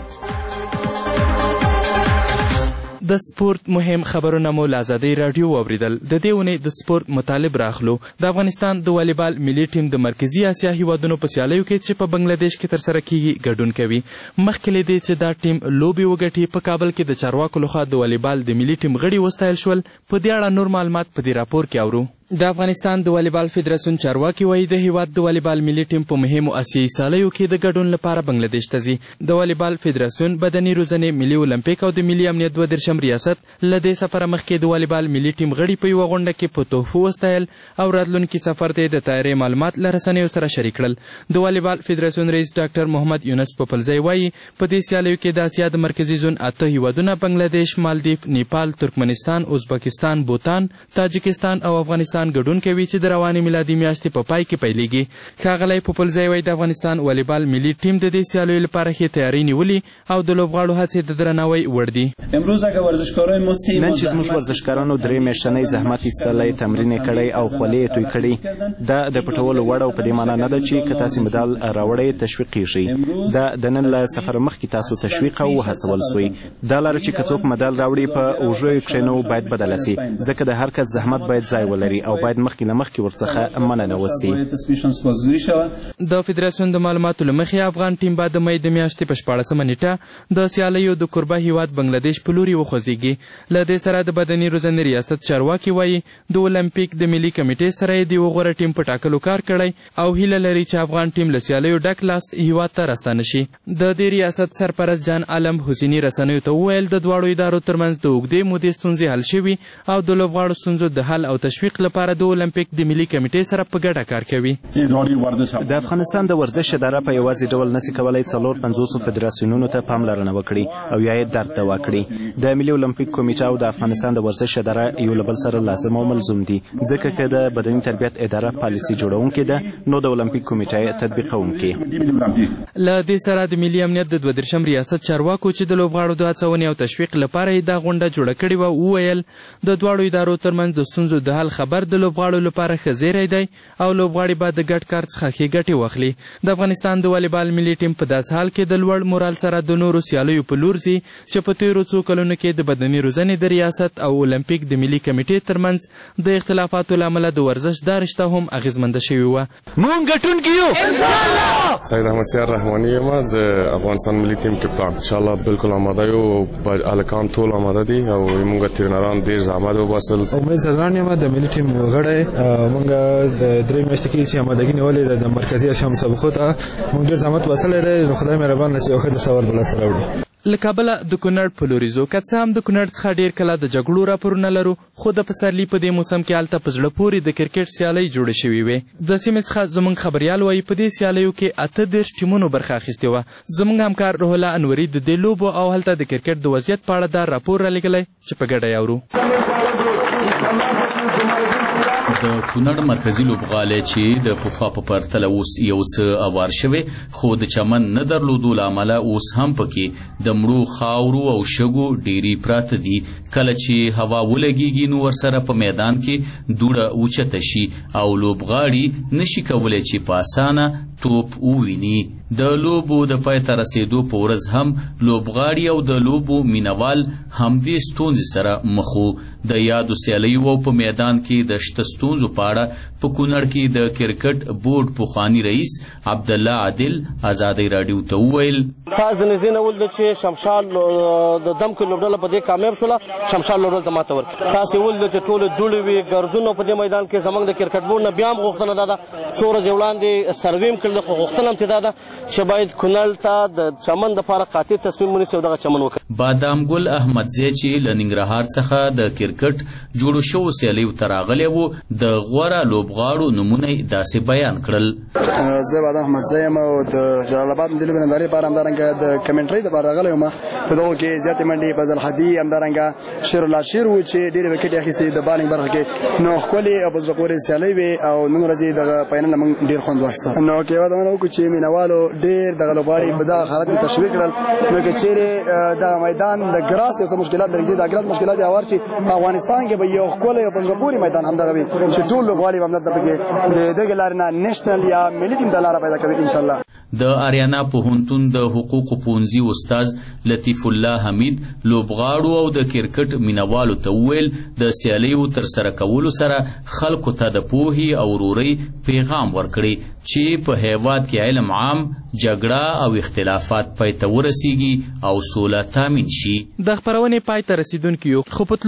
د سپورت مهم خبرونه مو له ازادۍ راډیو واوریدل. د دې اونۍ د سپورت مطالب راخلو. د افغانستان د والیبال ملي ټیم د مرکزي اسیا هیوادونو په سیالیو کې چې په بنگلادیش کې ترسره کیږي ګډون کوي. مخکې له دې چې دا ټیم لوبې وګټي په کابل کې د چارواکو لخوا د والیبال د ملي ټیم غړي وستایل شول. په دې اړه نور معلومات په دې راپور کې اورو. د افغانستان د والیبال فدراسیون چارواکي وایي د هیواد د والیبال ملي ټیم په مهمو آسیایي سیالیو کې د ګډون لپاره بنګلادیش ته ځي. د والیبال فدراسیون بدني روزنې ملي اولمپیک او د ملي امنیت دوه دېرشم ریاست له دې سفره مخکې د والیبال ملي ټیم غړي په یوه غونډه کې په تحفو وستایل او راتلونکي سفر ته د تیارۍ معلومات له رسنیو سره شریک کړل. د والیبال فدراسیون رئیس ډاکټر محمد یونس پپلزی وایي په دې سیالیو کې د اسیا د مرکزي زون اته هیوادونه بنګلادیش، مالدیف، نیپال، ترکمنستان، ازبکستان، بوتان، تاجکستان او افغانستان ګډون کوي چې د روانې میلادي میاشتې په پای کې پیلیږي. ښاغلی پوپلزی وایي د افغانستان والیبال ملي ټیم د دې سیالیو لپاره ښې تیاري نیولي او د لوبغاړو هڅې د درناوي وړ دي. نن چې زموږ ورزشکارانو درې میاشتنۍ زحمت ایستلی، تمرین یې کړی او خولې یې توی کړي، دا د پټولو وړ او په دې معنا نه ده چې که تاسې مډال راوړئ تشویق کیږي. دا د نن له سفر مخکې تاسو تشویق او وهڅول سوی. دا لاره چې که څوک مډال راوړي په اوږو یې کښېنو باید بدله سي، ځکه د هر کس زحمت باید ځای ولري او باید مخکې له مخکې ورڅخه مننه وسي. د فدراسیون د معلوماتو له مخې افغان ټیم به د مۍ د میاشتې په شپاړسمه نیټه د سیالیو د کوربه هیواد بنګلادیش په لوري وخوځېږي. له دې سره د بدني روزنې ریاست چارواکي وایي د اولمپیک د ملي کمیټې سره یې د یوه غوره ټیم په ټاکلو کار کړی او هیله لري چې افغان ټیم له سیالیو ډک لاس هیواد ته راستانه شي. د دې ریاست سرپرست جان عالم حسیني رسنیو ته وویل د دواړو ادارو ترمنځ د اوږدې مودې ستونزې حل شوي او د لوبغاړو ستونزو د حل او تشویق لپاره د اولمپیک د ملي کمیټې سره په ګډه کار کوي. د افغانستان د ورزش اداره په یوازې ډول نسي کولی څلور پنځوسو فدراسیونونو ته پاملرنه وکړي او یا یې درد دوا کړي. د ملي اولمپیک کمیټه او د افغانستان د ورزش اداره یو له بل سره لازم او ملزوم دي، ځکه که د بدني تربیت اداره پالیسي جوړونکې ده نو د اولمپیک کمیټه تطبیقونکې. له دې سره د ملي امنیت د دوه دېرشم ریاست چارواکو چې د لوبغاړو د هڅونې او تشویق لپاره یې دا غونډه جوړه کړې وه وویل د دواړو ادارو ترمنځ د ستونزو د حل خبر د لوبغاړو لپاره ښه زیری دی او لوبغاړي به د ګډ کار څخه ښې ګټې واخلي. د افغانستان د والیبال ملي ټیم په داسې حال کې د لوړ مورال سره د نورو سیالیو په لور ځي چې په تېرو څو کلونو کې د بدني روزنې د ریاست او اولمپیک د ملي کمیټې ترمنځ د اختلافاتو له امله د ورزش دا رشته هم اغېزمنده شوې وه. مونږ ګټونکي یو انشاءالله. سید احمد سیار رحماني یم، زه افغانستان ملي ټیم کپتان. انشاءالله بالکل آماده یو، هلکان ټول آماده دي او موږ ترینران ډېر زحمت وباسل. امید زدران یم د ملي ټیم غړی. موږ د درې میاشتې کې چې آمادګي نیولې ده د مرکزي اسیا مسابقو ته موږ ډېر زحمت واسلی دی. نو خدای مهربان چې یو ښه دستاورد به لاسته راوړي. له کابله د کونړ په لوري ځو. که څه هم د کونړ څخه ډېر کله د جګړو راپورونه لرو، خو د پسرلي په دې موسم کې هلته په زړه پورې د کرکټ سیالۍ جوړې شوې وې. د سیمې څخه زموږ خبریال وایي په دې سیالیو کې اته دېرش ټیمونو برخه اخیستې وه. زموږ همکار روح الله انوري د دې لوبو او هلته د کرکټ د وضعیت په اړه دا راپور رالیږلی چې په ګډه یې اورو. د کونړ مرکزي لوبغالی چې د پخوا په پرتله اوس یو څه اوار شوی، خو د چمن نه درلودو له امله اوس هم پکې د مړو خاورو او شګو ډیرې پراته دي. کله چې هوا ولګیږي نو ورسره په میدان کې دوړه اوچته شي او لوبغاړي نشي کولی چې په اسانه توپ وویني. د لوبو د پای ته رسېدو په ورځ هم لوبغاړي او د لوبو مینوال همدې ستونزې سره مخ وو. د یادو سیالیو او په میدان کې د شته ستونزو په اړه په کونړ کې د کرکټ بورډ پخواني رئیس عبدالله عادل ازادۍ راډیو ته وویل خاص د نږدې نه ولده چې شمشاد د دمکې لوبډله په دې کامیاب شوله. شمشاد لوبډله ته ماته ورکړه. خاص یې ولده چې ټولې دوړې وې ګردونه په دې میدان کې. زموږ د کرکټ بورډ نه بیا هم غوښتنه دا ده، څو ورځې وړاندې سروې هم کړل، خو غوښتنه هم دا ده چې باید کونړ ته د چمن دپاره قاطع تصمیم ونیسي او دغه چمن وکړي. بادام ګل احمدزی چې له ننګرهار څخه د کرکټ جوړو شوو سیالیو ته راغلی و، د غوره لوبغاړو نومونه یې داسې بیان کړل. زه بادام احمدزی یم او د جلال آباد ملي لوبې نندارې لپاره همدارنګه د کمنټرۍ دپاره راغلی یم. په دغو کې زیاتې منډې فضل حدي، همدارنګه شیر الله شیر و چې ډېرې وکټې اخیستې د بالینګ برخه کې. نو ښکلې او په زړه پورې سیالۍ وې او نن ورځ یې دغه فاینل موږ ډېر خوند واخیسته. نو کې واده ونه وکړو چې مینوالو ډېر دغه لوبغاړي په دغه حالت کې تشویق کړل. نو که چیرې د میدان د ګراس یو څه مشکلات درګځي، د ګراس مشکلات یې هوار چې په افغانستان کې به یو ښکلی او په زړه پورې میدان همدغه وي چې ټول لوبغاړي به همدلته پکې د دغې لارې نه نیشنل یا ملي ټیم ته لاره پیدا کوي انشاءالله. د اریانا پوهنتون د حقوقو پوهنځي استاد لطیف الله حمید لوبغاړو او د کرکټ مینوالو ته وویل د سیالیو ترسره کولو سره خلکو ته د پوهې او ورورۍ پیغام ورکړي چې په هیواد کې علم عام، جګړه او اختلافات پای ته ورسیږي او سوله تامین شي. د خپرونې پای ته رسیدونکي یو، خو په تلو تلو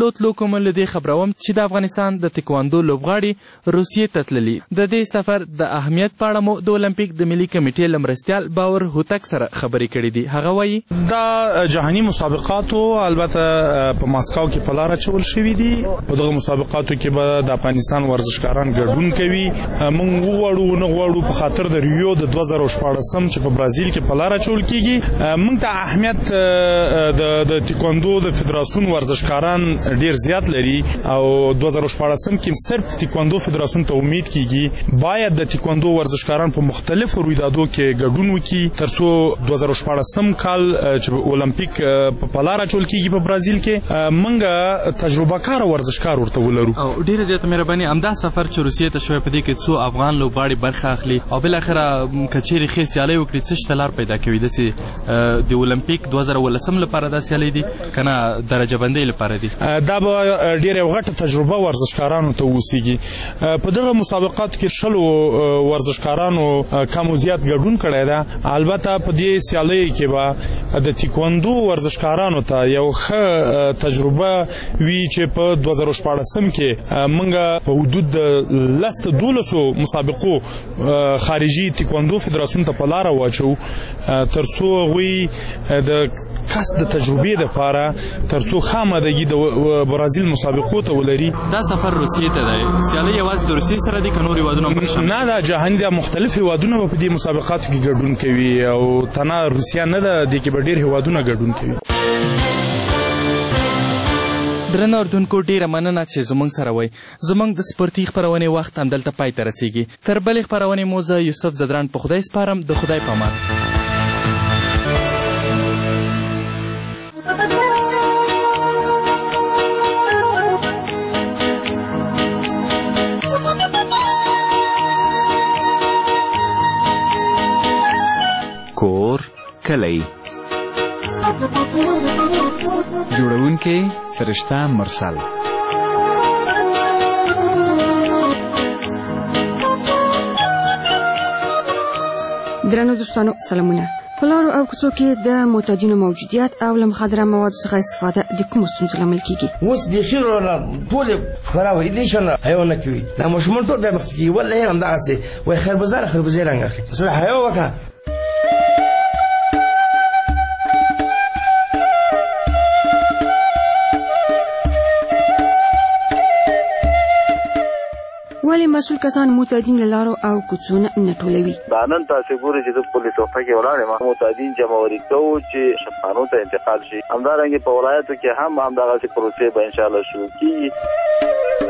کوم له دې خبروم چې د افغانستان د تکواندو لوبغاړي روسیې ته تللي. د دې سفر د اهمیت په اړه مو د اولمپیک د ملي کمیټې له مرستیال باور هوتک سره خبرې کړې دي. هغه وایي دا جهاني مسابقاتو البته په ماسکو کې په لاره چول شوي دي. په دغه مسابقاتو کې به د افغانستان ورزشکاران ګډون کوي. موږ وغواړو نه غواړو په خاطر د ریو د دوه زره شپاړسم چې په برازیل کې په لاره چول کیږي موږ ته اهمیت د د تکواندو د فدراسیون ورزشکاران ډیر زیات لري او دوه زره شپاړسم کې صرف تکواندو فدراسیون ته امید کیږي باید د تکواندو ورزشکاران په مختلفو رویدادو کې ګډون وکړي ترڅو دوه زره شپاړسم کال چې اولمپیک په لاره چول کیږي په برازیل کې موږ تجربه کار ورزشکار ورته ولرو. او ډیر زیات مهرباني امدا سفر چې روسیې ته شوی په دې کې څو افغان لوبغاړي برخه اخلي او بل اخره کچېری خې سیالي وکړي څه شتلار پیدا کوي د د اولمپیک دوه زره ولسم لپاره دا سیالي دي کنه درجه بندۍ لپاره دي. دا به ډیره غټه تجربه ورزشکارانو ته وسیږي. په دغه مسابقاتو کې شلو ورزشکارانو کم او زیات ګډون کړی ده. البته په دې سیالي کې به د تکواندو ورزشکارانو ته یو ښه تجربه وی چې په دوه زره شپاړسم کې موږ په حدود د لس ته دولسو مسابقو خارجي تکواندو فدراسیون ته په لاره واچو ترڅو هغوی د کسب د تجربې دپاره ترڅو ښه آمادګي د برازیل مسابقو ته ولري. دا سفر روسیې ته دی. سیالۍ یوازې د روسیې سره دي که نور هېوادونه نه دا جهاني دا مختلف هېوادونه به په دې مسابقاتو کې ګډون کوي او تنها روسیه نه ده دې کې به ډېر هېوادونه ګډون کوي. درنو اردوونکو ډیره مننه چې زموږ سره وای. زموږ د سپورتي خپرونې وخت همدلته پای ته رسیږي. تر بلې خپرونې مو زه یوسف زدران په خدای سپارم. د خدای په امان. کور کلی جوړونکی فرشته مرسل درنو دوستانو سلامونه. په لارو او کوڅو کې د معتادینو موجودیت او له مخدره موادو څخه استفاده د کومو ستونزو لامل کیږي؟ اوس بیخي ټول خرابوي هېڅ نه حیا نه کوي. دا ماشومان ټول بیا مخکې کېږي والله همدغسې وایي خربزه خربزې رنګ اخلي. سره حیا وکړه. ولې مسؤل کسان معتادین له لارو او کوڅو نه ټولوي؟ دا نن تاسې ګورئ چې زه پولي ټوپه کې ولاړ یم معتادین جمعوري کوو چې شفخانو ته انتقال شي. همدارنګې په ولایتو کې هم همدغسې پروسې به انشاءالله شروع کېږي.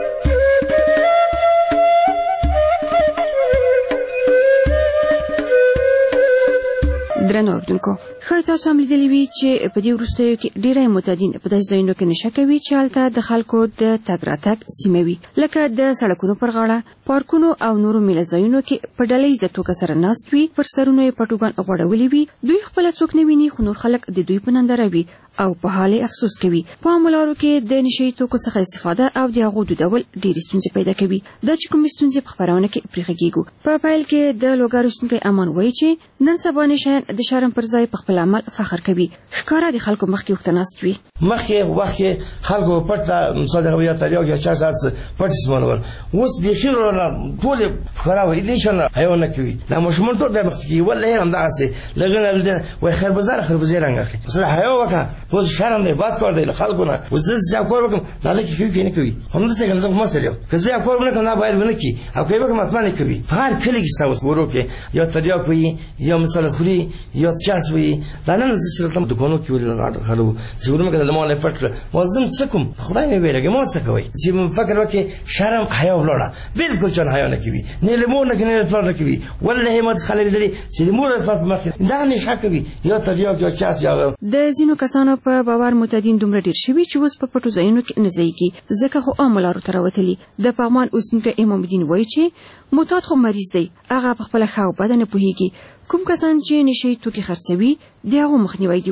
درنو اردوونکو ښایي تاسو هم لیدلي وي چې په دې وروستیو کې ډېری معتادین په داسې ځایونو کې نشه کوي چې هلته د خلکو د تګ راتګ سیمه وي لکه د سړکونو پر غاړه پارکونو او نورو میله ځایونو کې په ډله ییزه توګه سره ناست وي پر سرونو یې پټوګان غوړولي وي. دوی خپله څوک نه ویني خو نور خلک د دوی په ننداره وي او په حال افسوس کوي. په عامو لارو کې د نشهیي توکو څخه استفاده او د هغو دودول ډېرې ستونزې پیدا کوي. دا چې کومې ستونزې په خپرونه کې پرې غږیږو. په پیل کې د لوګر اوسېدونکی امان وایي چې نن سبا نشهیان د شرم پر ځای په خپل عمل فخر کوي. ښکاره د خلکو مخکې ورته ناست وي. مخکې وخت کې خلکو پټ مثال دغه یا تریاک یا چا ساعت پټ استعمالول. اوس بیخي ټول خرابوي هېڅ نه حیا نه کوي. دا ماشومان ټول بیا مخکې کېږي والله همدغسې لږ نه لږ وایي خربزه خربزې رنګ اخلي. سره حیا وکړه. اوس شرم دی بد کار دی له خلکو نه. اوس زه چې کار وکړم دا لکه کوي که نه کوي همداسې که زه خو مسل یم که زه کار ونه کړم دا باید ونه کړي او که یې وکړم حتما یې کوي. په هر کلي کې ستا اوس ورو کې یا تریاک وي یا مثال خوري یا چرس وي. دا نن زه چې راتلم دوکانو کې ولې خلکو چې ورمه که د ما نه پټ کړه ما زه څه کوم خدای مې ویرېږي ما څه کوئ چې فکر وکړې شرم حیا ولاړه بالکل چا حیا نه کوي نه له مور نه کوي نه له پلار نه کوي. والله ما څه خلک لیدلي چې د مور پلار په مخ کې دا نشه کوي یا تریاک یا چرس یا د ځینو کسانو په باور معتادین دومره ډېر شوي چې اوس په پټو ځایونو کې نه ځایږي ځکه خو عامو لارو ته راوتلي. د پغمان اوسېدونکی امام الدین وایي چې معتاد خو مریض دی هغه په خپله ښه او بده نه پوهېږي. کوم کسان چې نشهیي توکي خرڅوي د هغو مخنیوی دې وشي.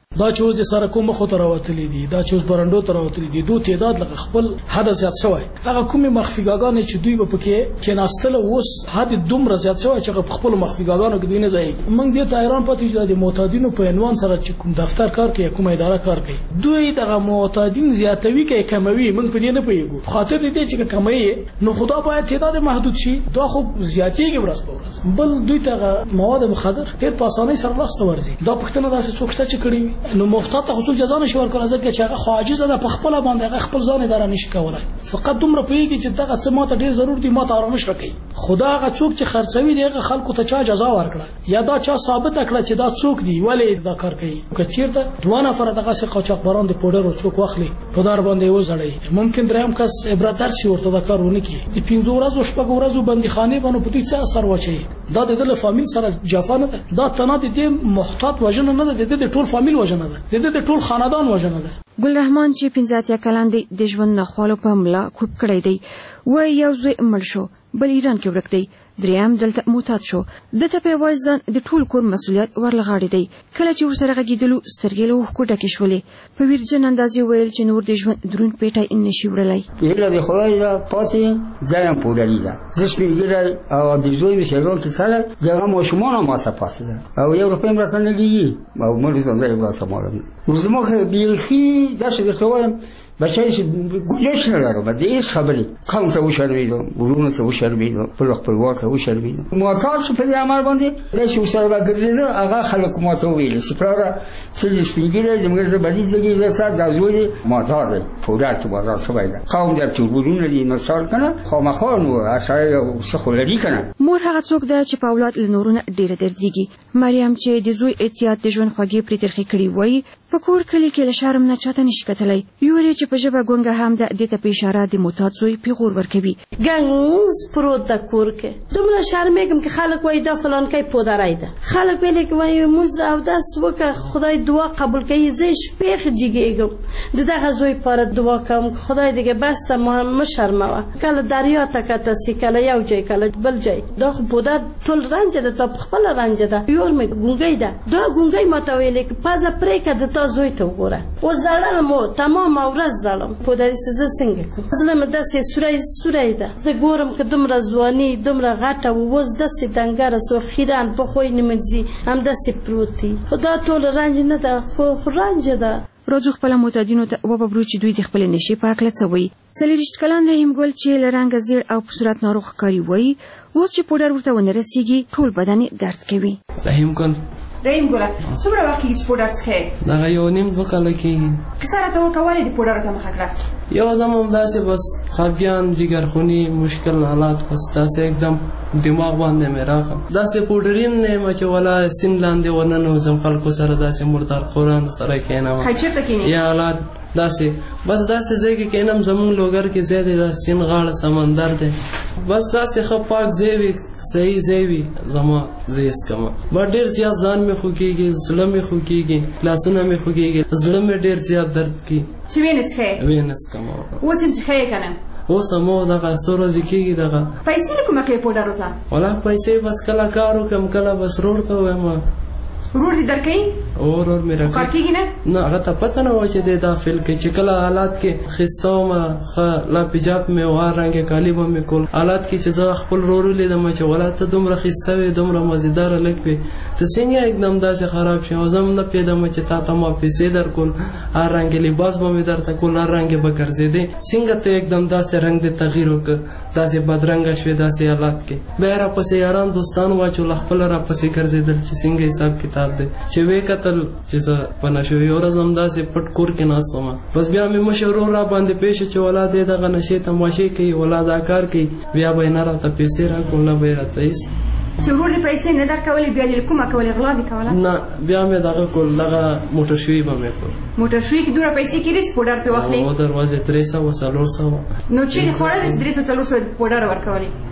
دا چې اوس د سرکو مخو ته راوتلي دي دا چې اوس برندو ته راوتلي دي دوی تعداد لکه خپل حد زیات شوی هغه کومې مخفیګاګانې چې دوی په کې کېناستل اوس حد دومره زیات شوی چې په خپل مخفیګاګانو کې دوی نه ځي موږ دې ته حیران پاتې چې د معتادینو په عنوان سره چې کوم دفتر کار کوي کومه اداره کار کوي دوی دغه معتادین زیاتوي کې کموي موږ په دې نه پوهیږو خاطر دې چې کموي نو خدا باید تعداد محدود شي دا خو زیاتېږي ورځ په ورځ بل دوی ته مواد مخدر ډېر په اسانۍ سره لاسته ورځي دا پښتنه داسې څوک شته چې کړي نو محتاط ته حصول جزا نشي ورکول ځکه چې هغه خو عاجز ده په خپل باندې هغه خپل ځان اداره نشي کولای فقط دومره پیږي چې دغه څه ماته ډېر ضرور دي ماته آرامش راکړي خدا هغه څوک چې خرڅوي دغه خلکو ته چا جزا ورکړه یا دا چا ثابت کړه چې دا څوک دی ولې دا کار کوي که چیرته دوه نفر دغه څه قاچاقبران د پودر او څوک واخلي په دار باندې وځړي ممکن دریم کس عبرت درس ورته دا کار ونه کړي د پنځه ورځو شپږ ورځو بندیخانه باندې په دې څه اثر واچي دا د دل فامیل سره جفا نه ده دا تنه د محتاط وجنه نه ده د ټول فامیل وجنه ده د ټول خاندان وجنه ده ګل رحمان چې پنځه اتیا کلن دی د ژوند نخوالو په ملا کوب کړی دی و یو زوی مړ شو بل ایران کې ورک دی دریم دلته معتاد شو د ته په وایزان د ټول کور مسولیت ورلغاړي دی کله چې ورسره غږیدلو سترګې له کوټه کې شولې په ویرجن اندازې ویل چې نور د ژوند درون پیټه ان نشي وړلای هله د خدای دا پاتې ځایم پوډري دا زه سپینګره او د زوی مشرو کې سره دغه ماشومان ما څه پاسه او یو روپیم راځنه دی او موږ زه زه یو څه مالم زموږ بیخي دا څه څه بچای چې ګوجش نه لرو باندې هیڅ خبرې کوم څه وشرمېدو ورونه څه وشرمېدو په خپل واکه وشرمېدو موټر څه په عمل باندې د شو سره راګرځېدو هغه خلک مو ته ویل چې پراره چې سپینګره زموږ د باندې ځګي د سات د زوی موټر فورات بازار سوي دا قوم د چې ورونه دي مثال کنه خو مخون او اسای څه خلري کنه مور هغه څوک ده چې په اولاد لنورونه ډیره درديږي مریم چې د زوی احتیاط د ژوند خوږی پرې ترخی کړی وای په کور کلی کې له شرم نه چاته نشي کتلای یوري چې په ژبه ګونګه هم د دې ته په اشاره د معتاد زوی پیغور ورکوي ګنګز پروت د کور کې دومره شرمېږم چې خلک وایي دا فلان کوي پودرای ده خلک ویل کې وایي موږ او داس وکړه خدای دعا قبول کوي زه شپېخ جګېږم د دغه زوی پر دعا کوم خدای دې بس ته ما شرموه کله دریا ته کته سي کله یو ځای کله بل ځای دا پودر ټول رنج ده ته خپل رنج ده یور مې ګونګي ده دا ګونګي ماته ویل کې پازه پرې کده تا زوی ته وګوره او زړه مو تمام ورځ ظلم پودر سزه څنګه کوم ظلم د سې سورې سورې ده زه ګورم که دومره ځواني دومره غټه ووز د سې دنګره سو خیران په خوې نیمځي هم د سې پروتي خدا ټول رنج نه ده خو رنج ده راځو خپل معتادینو ته وببرو چې دوی د خپل نشي په اکله څوي څلریشت کلن رحیم ګل چې لرنګ زیر او په صورت ناروغ کاری وای اوس چې پودر ورته ونه رسیږي ټول بدن درد کوي رحیم ګل رحیم ګل څومره وخت کې پودر څخه دا یو نیم دوه کال کې کسره ته وکولې د پودر ته مخه کړه یو دم هم داسې بس خپګان جګرخونی مشکل حالات بس داسې एकदम دماغ باندې مې راغله داسې پودرین نه مچ ولا سین لاندې وننو زم خلکو سره داسې مردار قران سره کینم خچته کینې یا حالات داسې بس داسې ځکه کینم زمون لوګر کې زیاده د سین غاړه سمندر دی بس داسې خپاک زیوی صحیح زیوی زما زیس کما با ډیر زیات ځان مې خوږیږي زړه مې خوږیږي لاسونه مې خوږیږي زړه مې ډیر زیات درد کوي چې وینځ ښه وینځ کما اوس څه ښه کنه اوس مو دغه سور ځکیږي دغه پیسې کومه کې پودر وتا ولا پیسې بس کلا کارو کم کلا بس روړ ته وایم ورور دې درکې اور اور میرا کارکېږي نه نه هغه ته پته نه و چې د داخل کې چې کله حالات کې خستو ما لا پجاب مې وار رنګ کالی به مې کول حالات کې چې زه خپل رور لیدم چې ولات دومره خستوي دومره مزیدار لکوي ته څنګه एकदम داسې خراب شي او زم نه پیدا مې چې تا ته ما پیسې درکول هر رنګ لباس به مې درته کول هر رنګ به ګرځېدې څنګه ته एकदम داسې رنگ دې تغییر وکړ داسې بدرنګ شوې داسې حالات کې به را پسې یاران دوستان واچو خپل را پسې ګرځېدل چې څنګه حساب کتاب دی چې وې قتل چې پنه شو یو ورځ هم داسې پټ کور کې ناستم بس بیا مې مشورو را باندې پېښ چې ولادت دغه نشي تماشې کوي ولادت کار کوي بیا به نه راته پیسې را کوله به راته هیڅ چې ورور دې پیسې نه درکولې بیا دې کومه کولې غلا دې کوله نه بیا مې دغه کول دغه موټر شوی به مې کول موټر شوی کې دوره پیسې کې ریس پودر په وخت او دروازه درې سوه څلور سوه نو چې خوړل درې سوه څلور سوه پودر ورکولې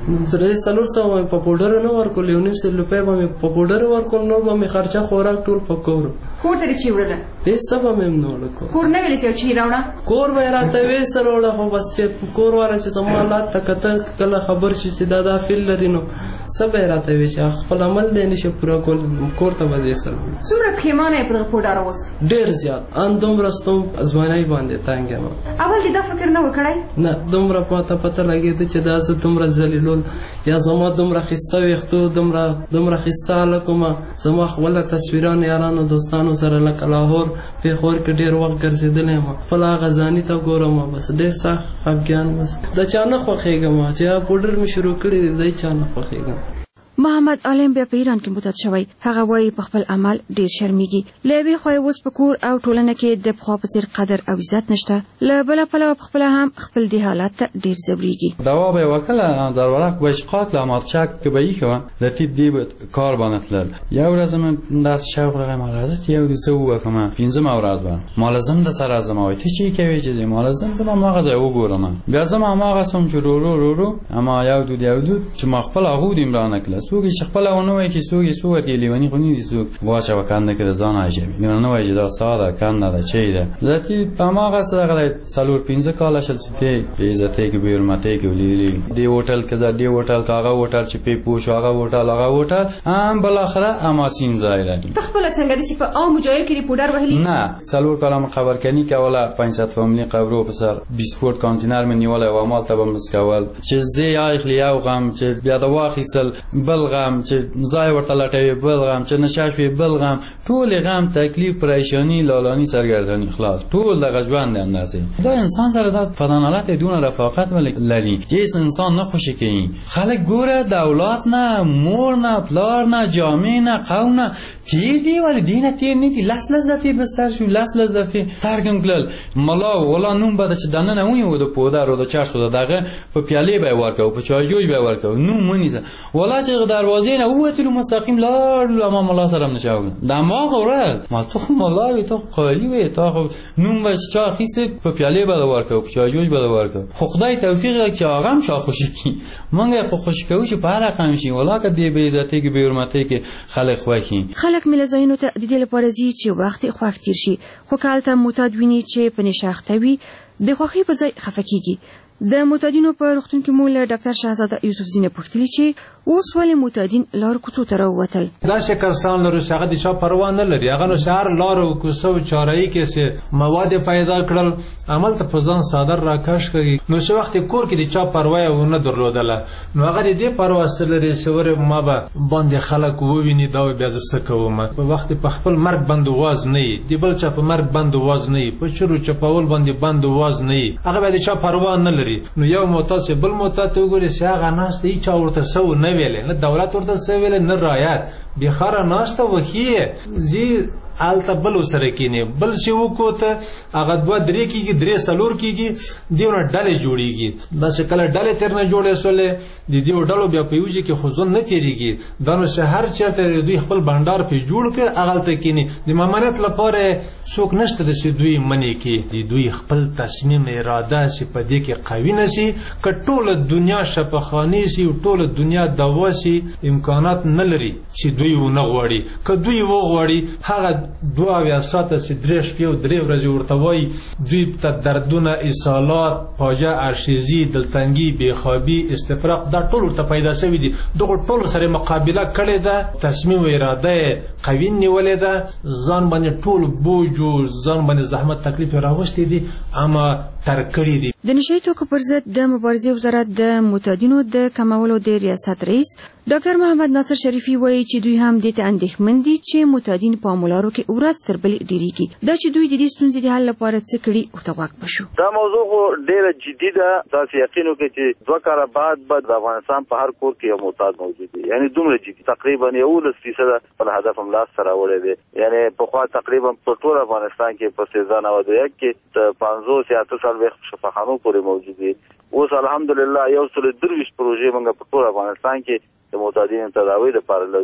درې څلور سوه په پوډر نه ورکول یو نیم سل روپۍ به مې په پوډر ورکول نور به مې خرچه خوراک ټول په کور کور ته چې وړله هېڅ څه به مې هم نه وړه کور نه ویلې چې چی راوړه کور به یې راته وې سره وړه خو بس چې کور والا چې زما حالات ته کته کله خبر شي چې دا دا فیل لري نو څه به یې راته وې چې خپل عمل دی نشي پوره کول کور ته به دې سره څومره پښیمانه یې په دغه پوډر اوس ډېر زیات ان دومره ستوم ځوانۍ باندې تنګ یم اول دې دا فکر نه و کړی نه دومره ماته پته لګېده چې دا زه دومره ذلیلول یا زما دومره ښایسته ویښتو دومره دومره ښایسته هلک ومه زما خپله تصویران یارانو دوستانو سره لکه لاهور پېښور کې ډېر وخت ګرځېدلی یم خپل هغه ځاني ته ګورم بس ډېر سخت خفګان بس د چا نه خوښېږم چې هغه پوډر مې شروع کړي دی دی چا نه خوښېږم محمد عالم بیا په ایران کې معتاد شوی هغه وایي په خپل عمل ډیر شرمیږي له یوې خوا یې اوس په کور او ټولنه کې د پخوا په څېر قدر او عزت نشته له بله پلوه پخپله هم خپل دې حالات ته ډیر ځورېږي دوا به یې وکړله در ورق به اشقاط له مارچک که به ایښه وه د تیت دې به کار باندې تلل یو ورځ مې داسې شوق راغی ما راځه چې یو زه ووکمه پنځمه ورځ به مالزم د سره ځم وایي ته چی کوې چې مالزم زم هماغه ځای وګورم بیا زم هماغه سم چې رو رو رو رو اما یو دود یو دود چې ما خپل هغو دې امرا نه کړله څوک یې چې خپله ونه وایي چې څوک یې څوک ورکړي لیوني خو نه دي څوک واچوه کنده کې د ځان عجبي نه وایي چې دا ستا ده کنده ده چی ده ذاتي په هماغسې دغه دی څلور پنځه کاله شل چې دی بې عزتۍ کې بې حرمتۍ کې ولیدلي دې هوټل کې ځه دې هوټل که هغه هوټل چې پې پوه شو هغه هوټل هغه هوټل هم بالاخره هماسین ځای دی ته خپله څنګه داسې په عامو ځایو کې دې پوډر وهلي نه څلور کاله مې خبرکني کوله پنځ صد فاملي قبرو په سر بیسپورټ کانتینر مې نیولی و همالته به مې څکول چې زه یې اخلي یو غم چې بیا د واخیستل بل غم چې ځای ورته لټوي بل غم چې نشه شوې بل غم ټول غم تکلیف پریشانی لالانی سرګرداني خلاص ټول دغه ژوند دی همداسې دا انسان سره دا فلان حالت دونه رفاقت لري چې انسان نه خوشي کوي خلک ګوره د اولاد نه مور نه پلار نه جامع نه قوم نه تیر دی ولی دینه تیر نه دي لس لس دفعې بستر شو لس لس دفعې ترکم کړل ملا ولا نوم به چې دننه ونیو د پودر او د چاشو دغه په پیالې به ورکو په چایجوج به ورکو نوم منیزه ولا چې دروازې نه ووتلو مستقیم لاړ ما ملا سره نشاو دا ما غوړل ما ته ملا وي ته قالی وي ته نوم به چا خيسه په پیالې به ورکو په چایجوج به ورکو خو خدای توفیق چې هغه هم شا خوشي کی مونږه خو خوشي کوو چې په هر رقم شي ولا که دې به عزت کې به حرمت کې خلک خوښي خلک ملزاینو ته د دې لپاره ځي چې وخت خوښ تیر شي خو کالته معتاد ویني چې په نشاخته وي د خوښۍ په ځای خفه کیږي د معتادینو په روغتون کې مو له ډاکټر شهزاده یوسفزي پوښتلي چې اوس ولې معتادین لار کوڅو ته راووتل داسې کسان لرو چې هغه د چا پروا نه لري هغه نو شهر لارو کوڅو چارهیي کې چې مواد پیدا کړل عمل ته په ځان صادر راکش کوي نو چې وخت کور کې د چا پروا ونه درلودله نو هغه د دې پروا سره لري چې ور ما به باندې خلک وویني دا بیا څه کوم په وخت په خپل مرګ باندې واز نه دی بل چا په مرګ باندې واز نه په چرو چپاول باندې باندې واز نه هغه به د چا پروا نه لري نو یو معتاد بل معتاد ته وګوري چې هغه ناشته هیڅ ورته سو نه ویلې نه دولت ورته سو ویلې نه رعایت بخاره ناشته وخیه زی آلته بل سره کینی بل شی وکوته هغه دوه درې کیږي درې سلور کیږي دیونه ډلې جوړیږي دا چې کله ډلې تر نه جوړې سولې د دې ډلو بیا په یوځي کې خزون نه کیږي دا نو شهر چرته دوی خپل بندر په جوړ کړ هغه ته کینی د مامانت لپاره څوک نشته چې دوی منی کې د دوی خپل تصمیم اراده چې په دې کې قوي نشي کټوله دنیا شپخانی شي ټوله دنیا دوا شي امکانات نه لري چې دوی ونه غوړي که دوی و غوړي هغه دوا بیا ساته چې درې شپې او درې ورځې ورته وایي دوی ته دردونه اسهالات پاجه ارشیزي دلتنګي بېخوابي استفراق دا ټول ورته پیدا شوي دي دغو ټولو سره مقابله کړې ده تصمیم اراده یې قوي نیولې ده ځان باندې ټول بوج او ځان باندې زحمت تکلیف یې راوستې دي اما تر کړي دي د نشهیي توکو پر ضد د مبارزې وزارت د معتادینو د کمولو د ریاست رئیس ډاکټر محمد ناصر شریفي وایي چې دوی هم دې ته اندېښمن دي چې معتادین په امولارو کې ورځ تر بلې ډېرېږي دا چې دوی د دې ستونزې د حل لپاره څه کړي ورته غوږ بشو دا موضوع خو ډېره جدي ده تاسو یقین وکړئ چې دوه کاله بعد به د افغانستان په هر کور کې یو معتاد موجود دی یعنی دومره جدي تقریبا یولس فیصده خپل هدف هم لاسته راوړی دی یعنی پخوا تقریبا په ټول افغانستان کې په سیزده نوي دوه کې پنځوس یا اته څلوېښت شفاخانو پورې موجود دي اوس الحمدلله یو سل درویشت پروژې موږ په ټول افغانستان کې د معتادینو تداوی لپاره لرو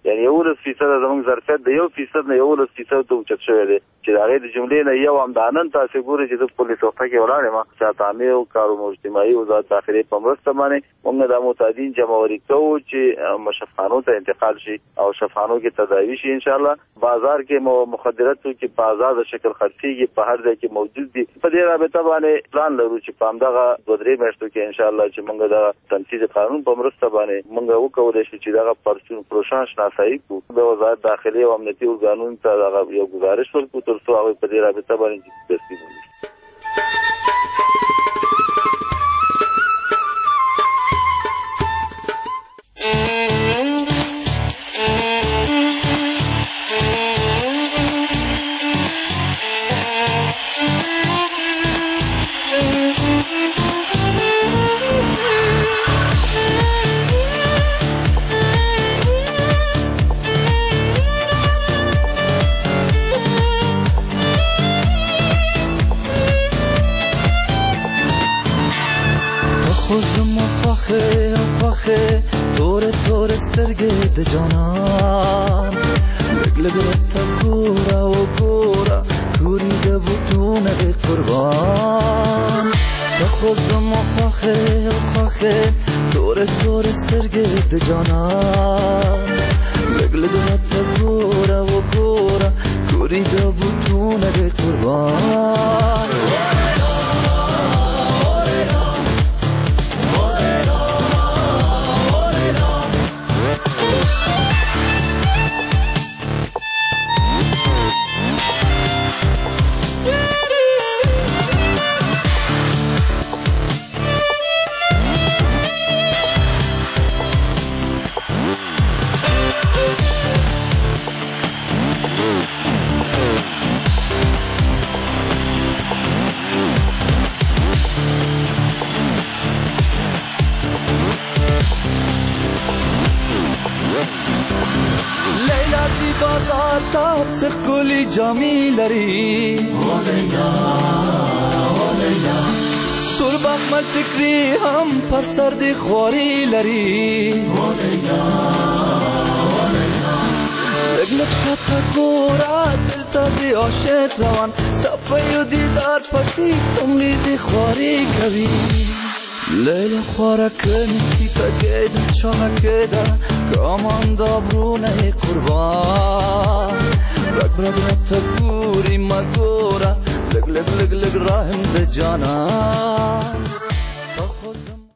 یعنی یولس فیصد زموږ ظرفیت د یو فیصد نه یولس فیصد ته اوچت شوی دی چې د هغې د جملې نه یو همدا نن تاسې ګورئ چې زه پولې صفحه کې ولاړ یم چې تعمیر او کارو اجتماعي وزارت داخلې په مرسته باندې موږ دا متعدین جمعوري کوو چې مشفخانو ته انتقال شي او شفخانو کې تداوي شي انشاءالله. بازار کې مخدراتو کې په آزاد شکل خرڅېږي په هر ځای کې موجود دي. په دې رابطه باندې پلان لرو چې په همدغه دوه درې میاشتو کې انشاءالله چې موږ د تنفیذ قانون په مرسته باندې موږ وکولی شو چې دغه پرچون پروشان شناسایي کړو. د وزارت داخلې او امنیتي ارګانونو ته دغه یو ګزارش ورکړو تر څو هغوی په دې رابطه باندې تصمیم ونیسي. تور تور سترګې د جانان لږ لږ راته ګوره وګوره تورې د بوټونه د قربان ته خو زما خوښې خوښې تور تور سترګې د جانان لږ لږ راته ګوره وګوره تورې د بوټونه د قربان ښکلي جامې لري سور بخمل ټکري هم پر سر د خواري لري لږ لږ شاته ګوره دلته د عاشق روان صفیو دیدار پسې څومرې د خواري کوي لیلا خواره کنی تا گیدن چانه گیده کامان دابرونه قربان رگ رگ رتا گوری مگوره لگ لگ لگ لگ راهم ده جانان